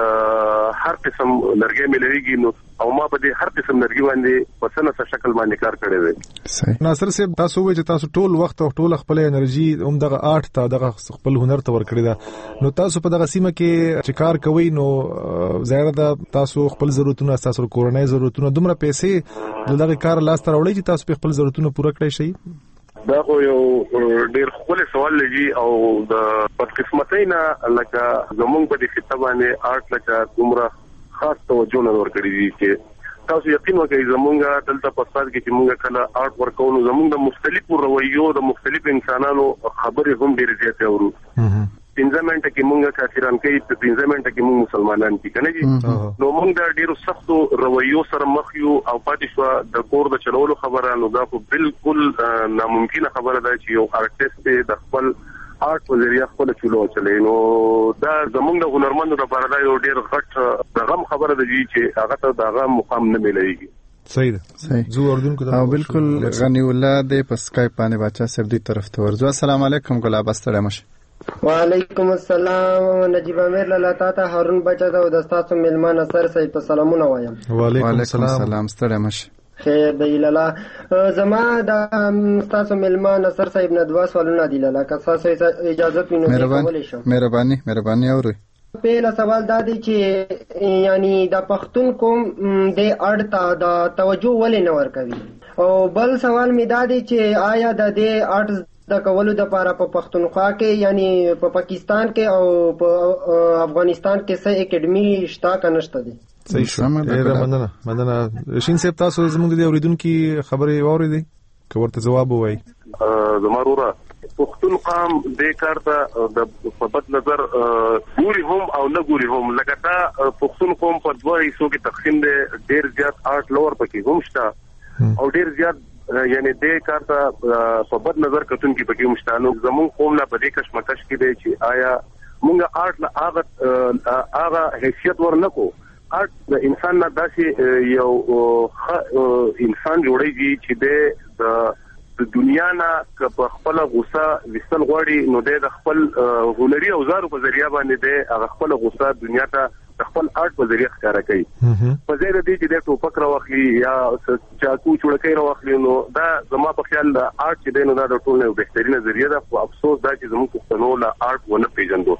هر قسم لرګي ملويږي. نو او ما په دې هر قسم لرګي باندې په سنه شکل باندې کار کړی دی. صحیح. ناصر صاحب تاسو وایي چې تاسو ټول وخت او ټول خپل انرژي هم دغه آرټ ته دغه خپل هنر ته ورکړی دا. نو تاسو په دغه سیمه کې چې کار کوي نو ظاهر ده تاسو خپل ضرورتونه تاسو کورنۍ ضرورتونه دومره پیسې دغه کار لاس ته راوړي چې تاسو خپل ضرورتونه پوره کړئ شي؟ دا خو یو ډیر خپل سوال لږی او د بدقسمتۍ نه لکه زمونږ په دې خطه باندې آرټ لکه دومره خاص توجه نه ورکړي دي چې تاسو یقین وکړئ زمونږ دلته په سپاد کې چې مونږ کله آرټ ورکوو زمونږ د مختلفو رویو د مختلفو انسانانو خبرې هم ډیر زیات اورو. 15 منټه کې مونږه کافران کوي په 15 منټه کې مونږ مسلمانان کی کنه جی. نو مونږ د ډیرو سختو رویو سره مخ یو او پاتې شو د کور د چلولو خبره. نو دا خو بالکل ناممکنه خبره ده چې یو آرټیست د خپل آرټ په ذریعہ خپل چلو چلے. نو دا زمونږ د هنرمندو لپاره دا یو ډیر غټ رقم خبره ده چې هغه ته دغه مقام نه ملایږي. صحیح ده. صحیح. زو اردن کو بالکل غنی الله دې په اسکایپ باندې بچا صاحب دې طرف ته ورځو. السلام علیکم ګلاب استړی مشه. وعلیکم السلام نجیب امیر لاله تا هارون بچا دا د تاسو ملمان سر صحیح په سلامونه وایم. وعلیکم السلام ستړی مشه. خیر دی لاله زما د تاسو ملمان سر صاحب نه دوا سوالونه دی لاله که تاسو اجازه پینو کولای شم. مهرباني اوري. پہلا سوال دا دی چې یعنی د پښتون قوم د اړه د توجه ولې نه ورکوي او بل سوال می دا دی چې آیا د دې اړه د کولو د لپاره په پښتونخوا کې یعنی په پاکستان کې او په افغانستان کې څه اکیډمي شته کنه شته دي؟ صحیح شو. مننه شین صاحب تاسو زموږ د اوریدونکو خبرې واورېدې که ورته جواب وایي؟ زموږ پښتون قوم د کار ته د په بد نظر ګوري هم او نه ګوري هم. لکه دا پښتون قوم په دوه حصو کې تقسیم دی. ډیر زیات آرټ لور پکې هم شته او ډیر زیات یعنی د کار ته په بد نظر کتون کې پکې هم شته. نو زمون قوم لا په دې کشمکش کې دی چې آیا مونږ آرټ لا هغه حیثیت ورنکو. آرټ د انسان نه داسې یو انسان جوړیږي چې د دنیا نه په خپل غوسه وستل غواړي نو د خپل هنري اوزارو په ذریعہ باندې د خپل غوسه دنیا ته خپل آرټ په ذریعہ ښکارا کوي په ځای د دې چې د ټوپک راوخلي یا چاکو چړکۍ راوخلي نو دا زما په خیال د آرټ چې دی نو دا د ټولو یو بهترینه ذریعہ ده خو افسوس دا چې زموږ پښتنو لا آرټ ونه پیژندو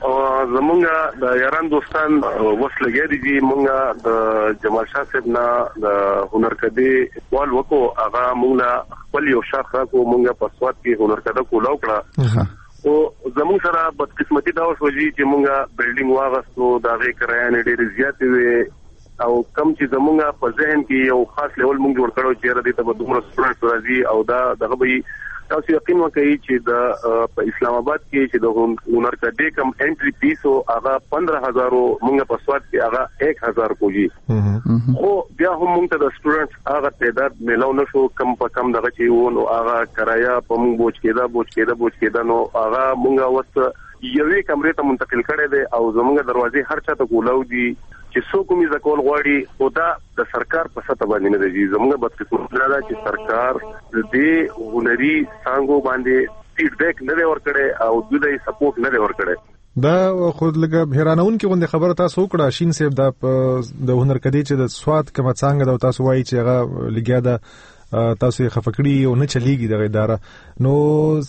زمونږ د یاران دوستان وسلګي دي مونږ د جمال شاه صاحب نه د هنرکدي وال وکو هغه مونږ خپل یو شاخه کو مونږ په سواد کې هنرکده کولاو کړه او زموږ سره بدقسمتي دا وشوږي چې مونږ بلډینګ واغستو دا غي کرایانه ډېر زیاتې وي او کم چې زمونږ په ذهن کې یو خاص لیول مونږ جوړ کړو چې را دي ته دومره سټوډنټ راځي او دا دغه به تاسو یقین وکړئ چې د اسلام آباد کې چې د هنرکدي کم انټری فیس او هغه 15000 مونږ په سواد کې هغه 1000 کوجی خو بیا هم مونږ ته د سټوډنټ هغه تعداد ملو نشو کم په کم دغه چې وو نو هغه کرایا په مونږ بوج کېدا نو هغه مونږ وسه یوې کمرې ته منتقل کړي دي او زمونږ دروازې هر چا ته کولاو دي چې څوک می ځکول غواړي او دا د سرکار په سطح باندې نه دی زموږ بدقسمتي ده چې سرکار دې هنري څنګه باندې فیډبیک نه دی ورکړي او دوی سپورټ نه دی ورکړي دا خود لګه حیرانون کې غونډه خبره تاسو وکړه شین صاحب د هنرکدي چې د سواد کوم څنګه دا تاسو وایي چې هغه لګیا ده تاسو یې خفقړی او نه چلیږي دغه اداره نو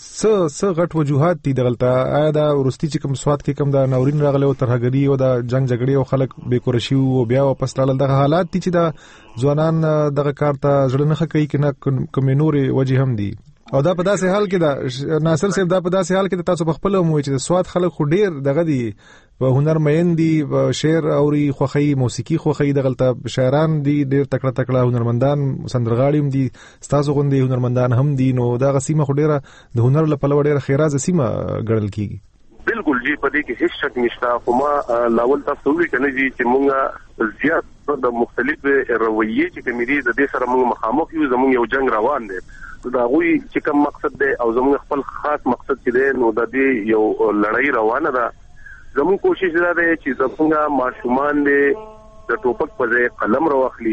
څه غټ وجوهات دي دغلطه آیا دا ورستی چې کوم سواد کې کوم دا ناورین راغله او ترهګری او دا جنگ جګړې او خلک بیکورشي او بیا واپس لاله دغه حالات دي چې دا ځوانان دغه کار ته ځړنه نه کوي کنه کوم نورې وجه هم دي او دا په داسې حال کې دا ناصر صاحب دا په داسې حال کې تاسو خپل مو چې سواد خلک خو ډیر دغه دي په هنر مین دي شعر اوري خوخي موسیقي خوخي دغلطه شاعران دي ډیر تکړه هنرمندان سندرغاړي دي تاسو غوندي هنرمندان هم دي نو دا غسیمه خو ډیره د هنر لپاره ډیره خیرازه سیمه ګڼل کیږي بالکل جی په دې کې هیڅ شک نشته خو ما لاول تاسو وی کنه جی چې مونږه زیات د مختلف رویې چې کمیدي د دې سره مونږ مخامخ یو زمونږ یو جنگ روان دی دا غوي چې کوم مقصد دی او زموږ خپل خاص مقصد چې دی نو د دې یو لړۍ روانه ده زموږ کوشش دا دی چې زموږ ماشومان دي د ټوپک په ځای قلم راوخلي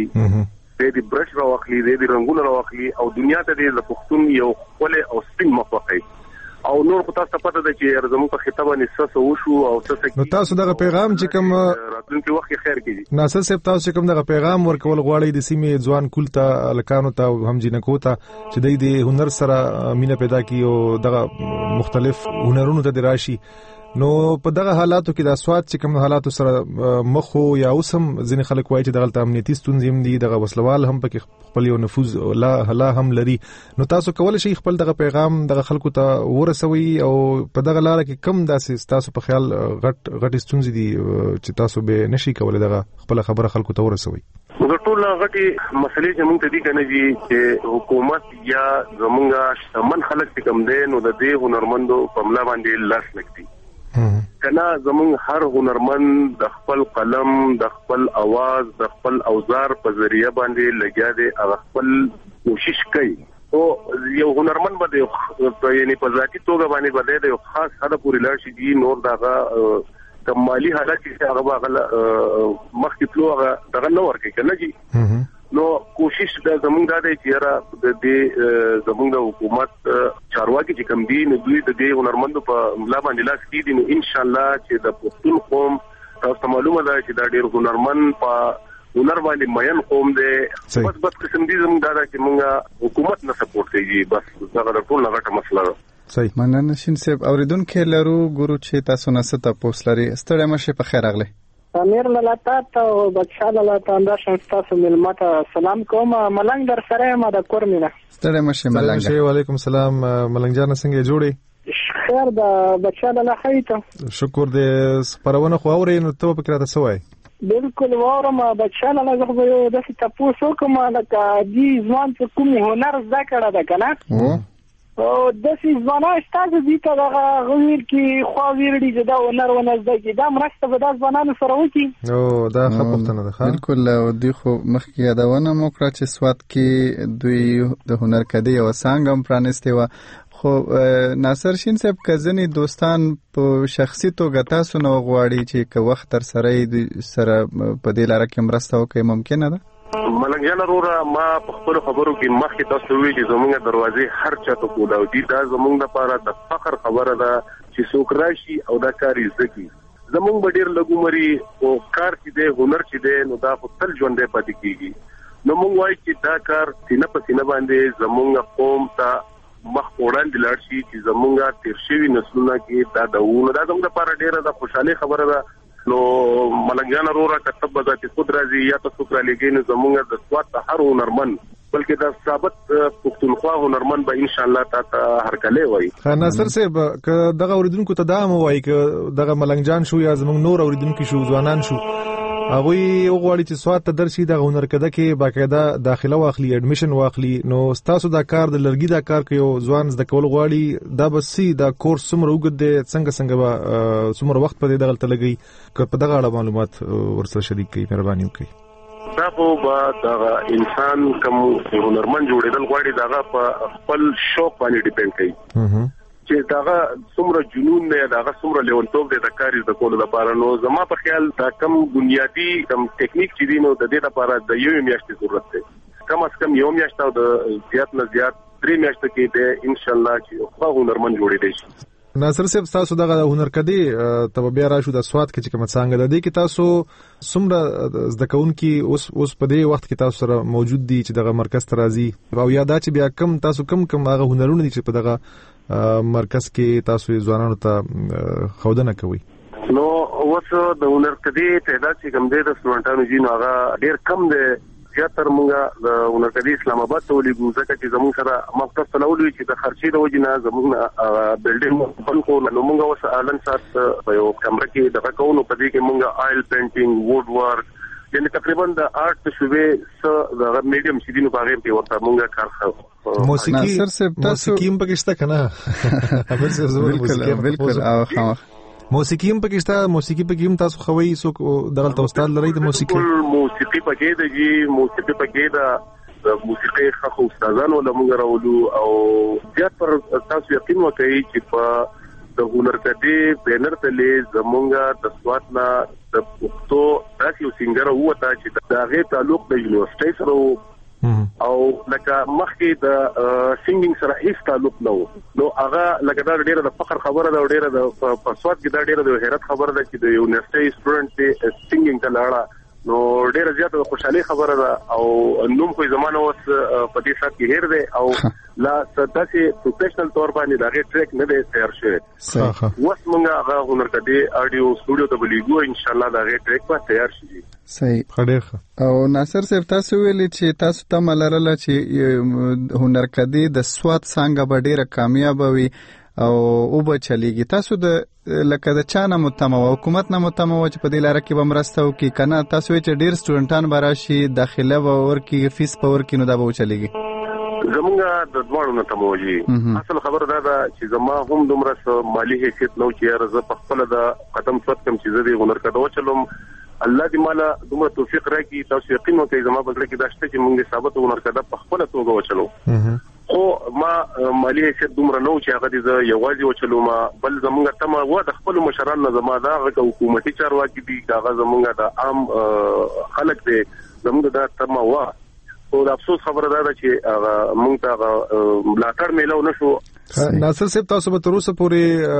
د برش راوخلي د رنگونو راوخلي او دنیا ته د پښتون یو خپل او سپین مخوخي او نور خو تاسو پته ده چې زموږ په خطابه نسسه وشو او څه نو تاسو دغه پیغام چې کوم راتلونکي وخت خیر کیږي ناصر صاحب تاسو کوم دغه پیغام ورکول غواړي د سیمې ځوان کول ته الکانو ته هم جنکو ته چې د هنر سره مینه پیدا کی او دغه مختلف هنرونو ته دراشي نو په دغه حالاتو کې د سواد چې کوم حالاتو سره مخو یا اوسم ځینې خلک وایي چې دغه امنیتي ستونزې هم دي دغه وسلوال هم پکې خپل یو نفوذ لا هم لري نو تاسو کولای شئ خپل دغه پیغام دغه خلکو ته ورسوي او په دغه لار کې کم داسې تاسو په خیال غټ ستونزې دي چې تاسو به نشي کولای دغه خپل خبره خلکو ته ورسوي د ټول غټي مسلې چې موږ ته دي کنه جی چې حکومت یا زمونږ شتمن خلک چې کم دي نو د دې هنرمندو په ملا باندې لاس لګتي کله زمون هر هنرمند د خپل قلم د خپل आवाज د خپل اوزار په ذریعہ باندې لګیا دی هغه خپل کوشش کوي او یو هنرمند باندې یعنی په ذاتی توګه باندې باندې یو خاص حد پورې لار شي دی نور دغه کمالي حالت چې هغه مخکې تلو هغه دغه نو ورکه کنه جی نو کوشش د زمونږ د چیرې د دې زمونږ د حکومت چارواکي چې کوم دي نو دوی د دې هنرمندو په ملا باندې لاس کې دي نو ان شاء الله چې د پښتون قوم تاسو معلومه ده چې دا ډېر هنرمند په هنر باندې مېن قوم دی بس قسم دي زمونږ دا چې مونږ حکومت نه سپورټ کوي بس دا ټول غټه مسله ده صحیح مننه شین صاحب اوریدونکو لرو ګورو چې تاسو نه ست تاسو لري ستړی مشه په خیر اغله امیر ملاتات او بچا ملاتات دا شنستاسو ملمت سلام کوم ملنګ در سره ما د کورمینا ستړی مشه ملنګ وعلیکم السلام ملنګ جان څنګه جوړي خیر د بچا له خیته شکر دې خبرونه خو اورې نو ته په کړه تاسو وای بالکل وورم بچا له زغه یو د تاسو کوم لکه دی ځوان چې کوم هنر زده کړه ده کنه او د سې ځوانان ستاسو دي ته هغه غویر کې خو ویرډي چې دا هنر ونزده کې دا مرسته به د ځوانانو سره وکړي او دا خپلتنه ده بالکل او دی خو مخکې یادونه مو کړه چې سواد کې دوی د هنر کدی او څنګه پرانسته و خو ناصر شین صاحب کزنی دوستان په شخصي توګه تاسو نو غواړي چې که وخت تر سره په دې لار کې مرسته وکړي ممکن ده ملنګ جان وروره ما په خپل خبرو کې مخکې تاسو وی چې زموږ دروازې هر چا ته کولاو دي دا زموږ لپاره د فخر خبره ده چې څوک راشي او دا کار یې زکي زمونږ ډېر لګومري او کار چې دی هنر چې دی نو دا تل ژوندې پاتې کیږي. نو موږ وایو چې دا کار سینه په سینه باندې زمونږ قوم ته مخ وړاندې لاړ شي چې زمونږ تیر شوي نسلونه کې دا دونه دا زموږ لپاره ډېره د خوشحالۍ خبره ده. نو ملنګان وروره کتب ذات خود راځي یا تاسو را لګي نو زمونږ د سواد هر هنرمن بلکې دا ثابت پښتونخوا هنرمن به ان شاء الله تا هرکله وای. ناصر صاحب ک دغه اوریدونکو ته دا مو وای ک دغه ملنګجان شو یا زموږ نور اوریدونکو شو ځوانان شو هغه یو غواړي چې سواد ته درشي د هنر کده کې باقاعده داخله واخلي اډمیشن واخلي. نو تاسو دا کار د لرګي دا کار کوي ځوان زده کول غواړي دا بسي دا کورس څومره وګد دي څنګه به څومره وخت په دې دغه ته لګي ک په دغه اړه معلومات ورسره شریک کړئ مهرباني وکړئ. دا خو به دا انسان کوم هنرمن جوړېدل غواړي دا په خپل شوق باندې ډیپند کوي چې دا څومره جنون دی دا څومره لیونتوب دی د کار د کولو لپاره. نو زما په خیال دا کم بنیادی کم ټیکنیک چې دی نو د دې لپاره د یو میاشتې ضرورت دی. کم از کم یو میاشت او د زیات نه زیات 3 میاشتې کې دی ان شاء الله چې خو هنرمن جوړېدل شي. ناصر صاحب تاسو دغه هنر کدي ته بیا راشو د سواد کې چې کوم څنګه د دې کې تاسو څومره زده کوونکي اوس په دې وخت کې تاسو سره موجود دي چې دغه مرکز ته راځي او یا دا چې بیا کم تاسو کم هغه هنرونه دي چې په دغه مرکز کې تاسو ځوانانو ته خودنه کوي. نو اوس د هنر کدي تعداد چې کوم دی د سټوډنټانو جی نو هغه ډیر کم دی. زیاتره مونږه د هنر کدي اسلام آباد ته ولېږو ځکه چې زموږ سره مختص تلولې چې د خرچې د وجې نه زموږ بلډینګ بند کو نو مونږ اوس الان سات په یو کمره کې دغه کوو په دې کې مونږه آیل پینټینګ ووډ ورک یعنی تقریبا د آرټ شوبې د میډیم چې دینو باغې په ورته مونږه کار کوو. موسیقي هم پکې کنه بالکل او موسیقي هم پکې شته. موسیقي پکې هم تاسو خوي سو دغه استاد لري د موسیقي پکې د جی موسیقي پکې د موسیقي خو استادانو لمونږ راولو او زیات پر تاسو یقین وکړئ چې په د هنر کدي بینر ته زمونږه د سواتنا د پښتو داسې یو سنگر وته چې د هغه تعلق د یونیورسيټي سره او لکه مخکې د سینګینګ سره هیڅ تعلق نه نو هغه لکه دا ډیره د فخر خبره ده ډیره د پسواد کې دا ډیره د حیرت خبره ده چې د یونیورسيټي سټوډنټ سینګینګ ته لاړه نو ډیره زیاته خوشحالي خبره ده او نوم خو زمانه اوس په دې سات کې هیر دی او لا ستاسو پروفیشنل تور باندې دا ټریک نه دی تیار شوی. اوس موږ هغه هنر کدي اډیو سټوډیو ته بلیګو ان شاء الله دا ټریک به تیار شي. صحیح خډه. او ناصر صاحب تاسو ویلي چې تاسو ته ملرله چې هنر کدي د سواد څنګه به ډیره کامیاب وي او به چلیږي. تاسو د لکه د چانه متمو حکومت نه متمو چې په دې لار کې بمرسته وکي کنه تاسو چې ډیر سټوډنټان براشي داخله ور کې فیس پور کې نو دا به چلیږي. زمونږه د دوړو نه تموجي اصل خبر دا چې زما هم دومره مالی حیثیت نو چې رزه په خپل د قدم څوت کم چې زه هنر کدو چلم الله دې مالا دومره توفیق راکړي تاسو یقین وکړئ زما بدل کې داشته چې موږ ثابت هنر کده په خپل توګه وچلو خو ما مالی حیثیت دومره نو چې هغه دې یوازې وچلو ما بل زمونږ تمه و د خپل مشران نه زما دا حکومتي چارواکي دي دا زمونږ د عام خلک دي زمونږ دا تمه و او د افسوس خبره ده چې موږ ته ملاتړ میلاو نشو. ناصر صاحب تاسو به تر اوسه پورې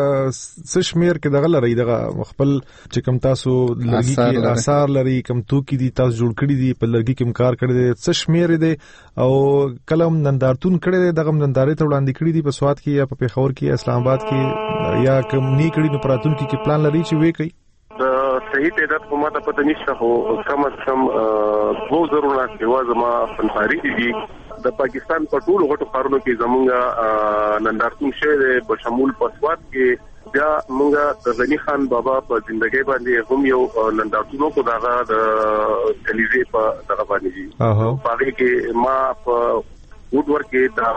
سشمیر کې دغه لري دغه خپل چې کوم تاسو لرګي کې آثار لري کوم توکي دي تاسو جوړ کړی دي په لرګي کې کار کړی دي سشمیر دي او کلم نندارتون کړی دي دغه نندارې ته وړاندې کړی دي په سواد کې یا په پیښور کې اسلام آباد کې یا کوم نه کړی نو پراتون کې پلان لري چې وې کوي. صحیح تعداد په ماته پته نشته خو کم از کم 2000 نه ما فنخاري دي د پاکستان په ټولو غټو ښارونو کې زمونږه نندارتون شوی په شمول پسواد کې بیا مونږه د غنی خان بابا په ژوندۍ باندې هم یو نندارتونو کو داغه د ټلویزیون په دغه باندې دي هغه کې ما په وډ ورکې دا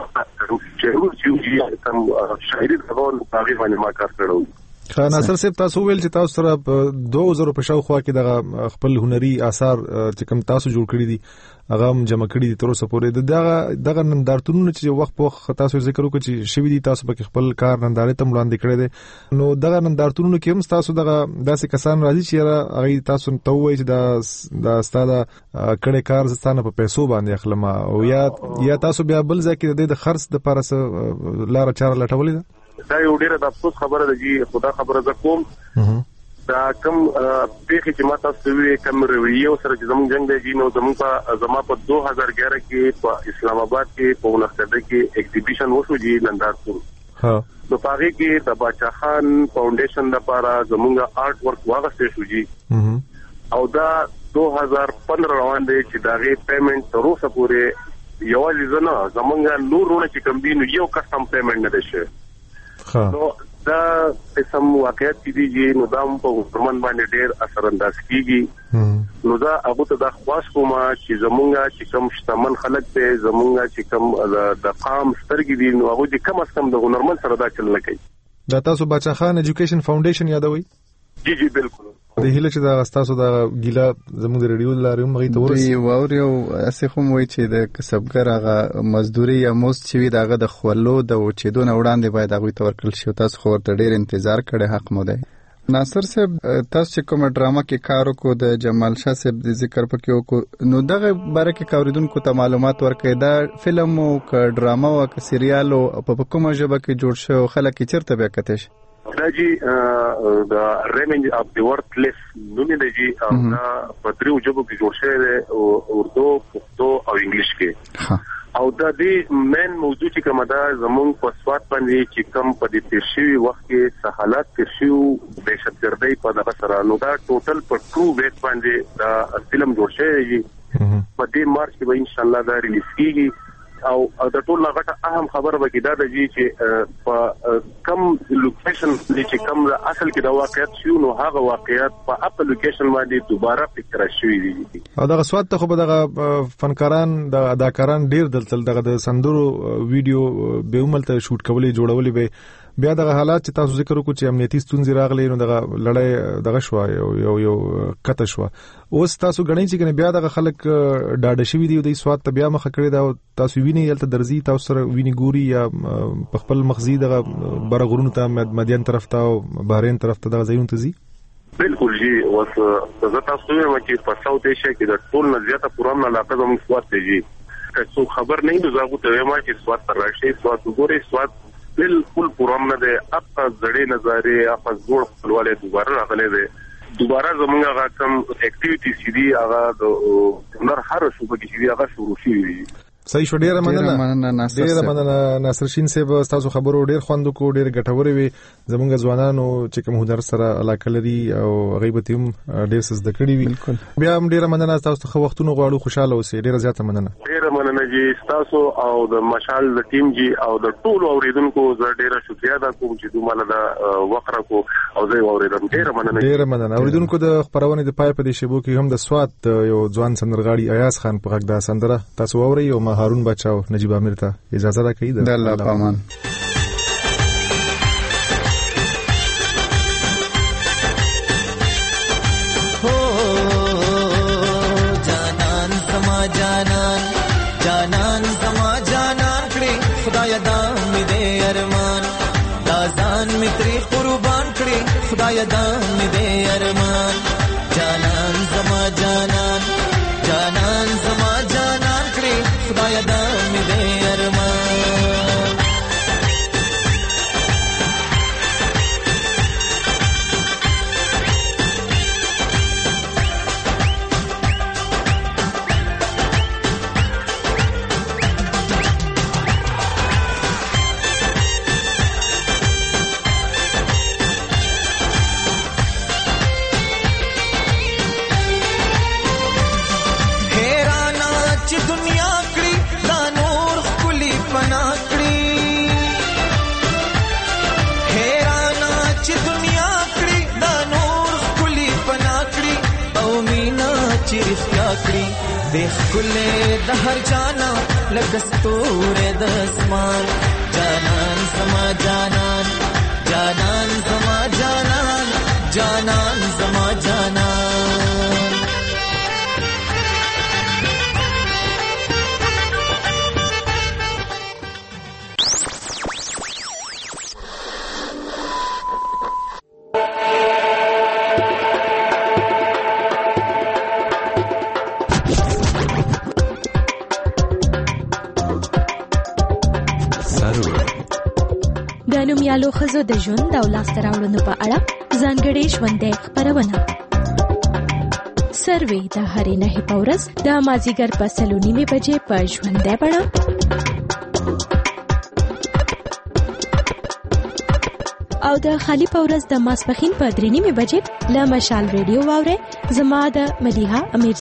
چې کوم شاعري دغه هغه باندې ما کار کړو. ناصر صاحب تاسو ویل چې تاسو سره 2000 په شاوخوا کې دغه خپل هنري آثار چې کوم تاسو جوړ کړی دي هغه جمع کړی دي تر اوسه پورې دغه نندارتونونه چې وخت په وخت تاسو ذکر وکړي چې شوی دي تاسو په خپل کار نندارې ته وړاندې کړی دي نو دغه نندارتونونه کې هم تاسو دغه داسې کسان راځي چې هغه تاسو ته وایي چې دا ستاده کړه کار ستانه په پیسو باندې اخلم او یا تاسو بیا بل ځکه د خرڅ د پارس لار چاره لټولې ده. دا یو ډیره د افسوس خبره ده چې خدا خبره ز کوم دا کم پیخي چې ماته سوي کم رویو سره چې زموږ جنگ دی نو زما په 2011 کې په اسلام آباد کې په ولختده کې ایگزیبیشن وشو جی نندارپور نو پاره کې د باچا خان فاونډیشن لپاره زموږ آرټ ورک واغسته شو جی او دا 2015 روان دی چې دا غي پیمنٹ تر اوسه پورې یوازې نه زموږ نورونه چې کوم دي نو یو کسٹم پیمنٹ نه دی شوی نو دا قسم واقعیت دي نو دا په حکومت باندې ډېر اثر انداز کیږي نو دا هغه ته د خاص کومه چې زمونږه چې کوم شتمن خلک ته زمونږه چې کوم د قام سترګې دي نو هغه د کم از کم د هنرمند سره دا چل نه کوي دا تاسو باچا خان ایجوکیشن فاونډیشن یادوي جی بالکل د هیله چې دا تاسو د ګیلا زموږ د ریډیو لارې هم غي تورس دی ووريو اسې خو وای چې د کسبګر هغه مزدوري یا موست چې داغه د خولو د وچیدون وړاندې باید هغه تورکل شي تاسو خو ته ډیر انتظار کړي حق مو دی ناصر صاحب تاسو چې کوم ډراما کې کار وکړو د جمال شاه صاحب د ذکر پکې وکړو نو دغه باره کې کاریدونکو ته معلومات ورکړئ دا فلم او ک ډراما او ک سریال او په کومه ژبه کې جوړ شو خلک چیرته بیا کته شي دا جی د ریمنج اف دی ورث لیس نومي دی جی او دا په دریو ژبو کې جوړ شوی دی اردو پښتو او انګلیش کې او دا دې مین موضوع چې کومه دا زمونږ په سواد باندې چې کوم په دې تشریح وخت کې سہالات تشریح دهشتګردۍ په دغه سره نو دا ټوټل په ټرو ویټ باندې دا فلم جوړ شوی دی په دې مارچ کې به ان شاء الله دا ریلیز کیږي او د ټول لغټه اهم خبره وکړه دا د جی چې په کم لوکیشن چې کم اصل کې د واقعیت شو نو هغه واقعیت په خپل لوکیشن باندې دوباره فکر شوی دی او دغه سواد ته خو دغه فنکاران د اداکاران ډیر دلته د سندرو ویډیو به عملته شوټ کولې جوړولې به بیا دغه حالات چې تاسو ذکر وکړو چې امنیتي ستونزې راغلي نو دغه لړۍ دغه شو یو کته شو اوس تاسو غنئ چې بیا دغه خلک ډاډه شوي دي د سواد ته بیا مخ کړی دا تاسو ویني یلته درځي تاسو سره ویني ګوري یا په خپل مخزي دغه برغورونو ته مدین طرف ته او بحرین طرف ته دغه ځایونه تزي بالکل جی اوس زه تاسو یم چې په ساوث ایشیا کې د ټول نه زیاته پرامن علاقه زموږ سواد ته جی که خبر نه نو زه ته وایم چې سواد تر راشي سواد وګوري سواد بالکل پرامن ده اپ زړې نظارې اپ زوړ خپلواله دوباره راغلي ده دوباره زمونږ هغه کوم اکټیویټی سي دي هغه د نر هر صوبه کې دي هغه شروع شي صحیح شو ډیره مننه ناصر شین صاحب تاسو خبرو ډیر خوند کو ډیر ګټور وي زمونږ ځوانانو چې کوم هنر سره علاقه لري او غیبت هم ډیر څه زده کړی وي بیا هم ډیره مننه تاسو خو وختونو غواړو خوشاله اوسئ ډیره زیاته مننه جی تاسو او د مشال د ټیم جی او د ټول اوریدونکو زه ډیره شکریا ادا کوم چې دوی مال دا وقره کو او زه اوریدم ډیره مننه اوریدونکو د خبرونه د پای په دې شبو کې هم د سواد یو ځوان سندرغاړي ایاز خان په غږ دا سندره تاسو اورئ او هارون بچاو نجیب امیر ته اجازه راکړئ د الله پامان جانان زما جانان کړي خدای دام دې ارمان دازان متري قربان کړي خدای دام دې ارمان جانان زما جانان زما جانان کړي خدای دام دې ارمان دیکھ کله د هر جانا لګستوره د اسمان جانان زما جانان زما جانان زما جانان د نومیالو ښځو د ژوند او لاسته راوړنو په اړه ځانګړې ژوندۍ خبرونه سروې د هرې نهي په ورځ د مازیګر په 3:30 بجې په ژوندۍ بڼه او د خالی په ورځ د ماسپخین په 3:30 بجې له مشال ریډیو واورئ. زما د مدیحه امیر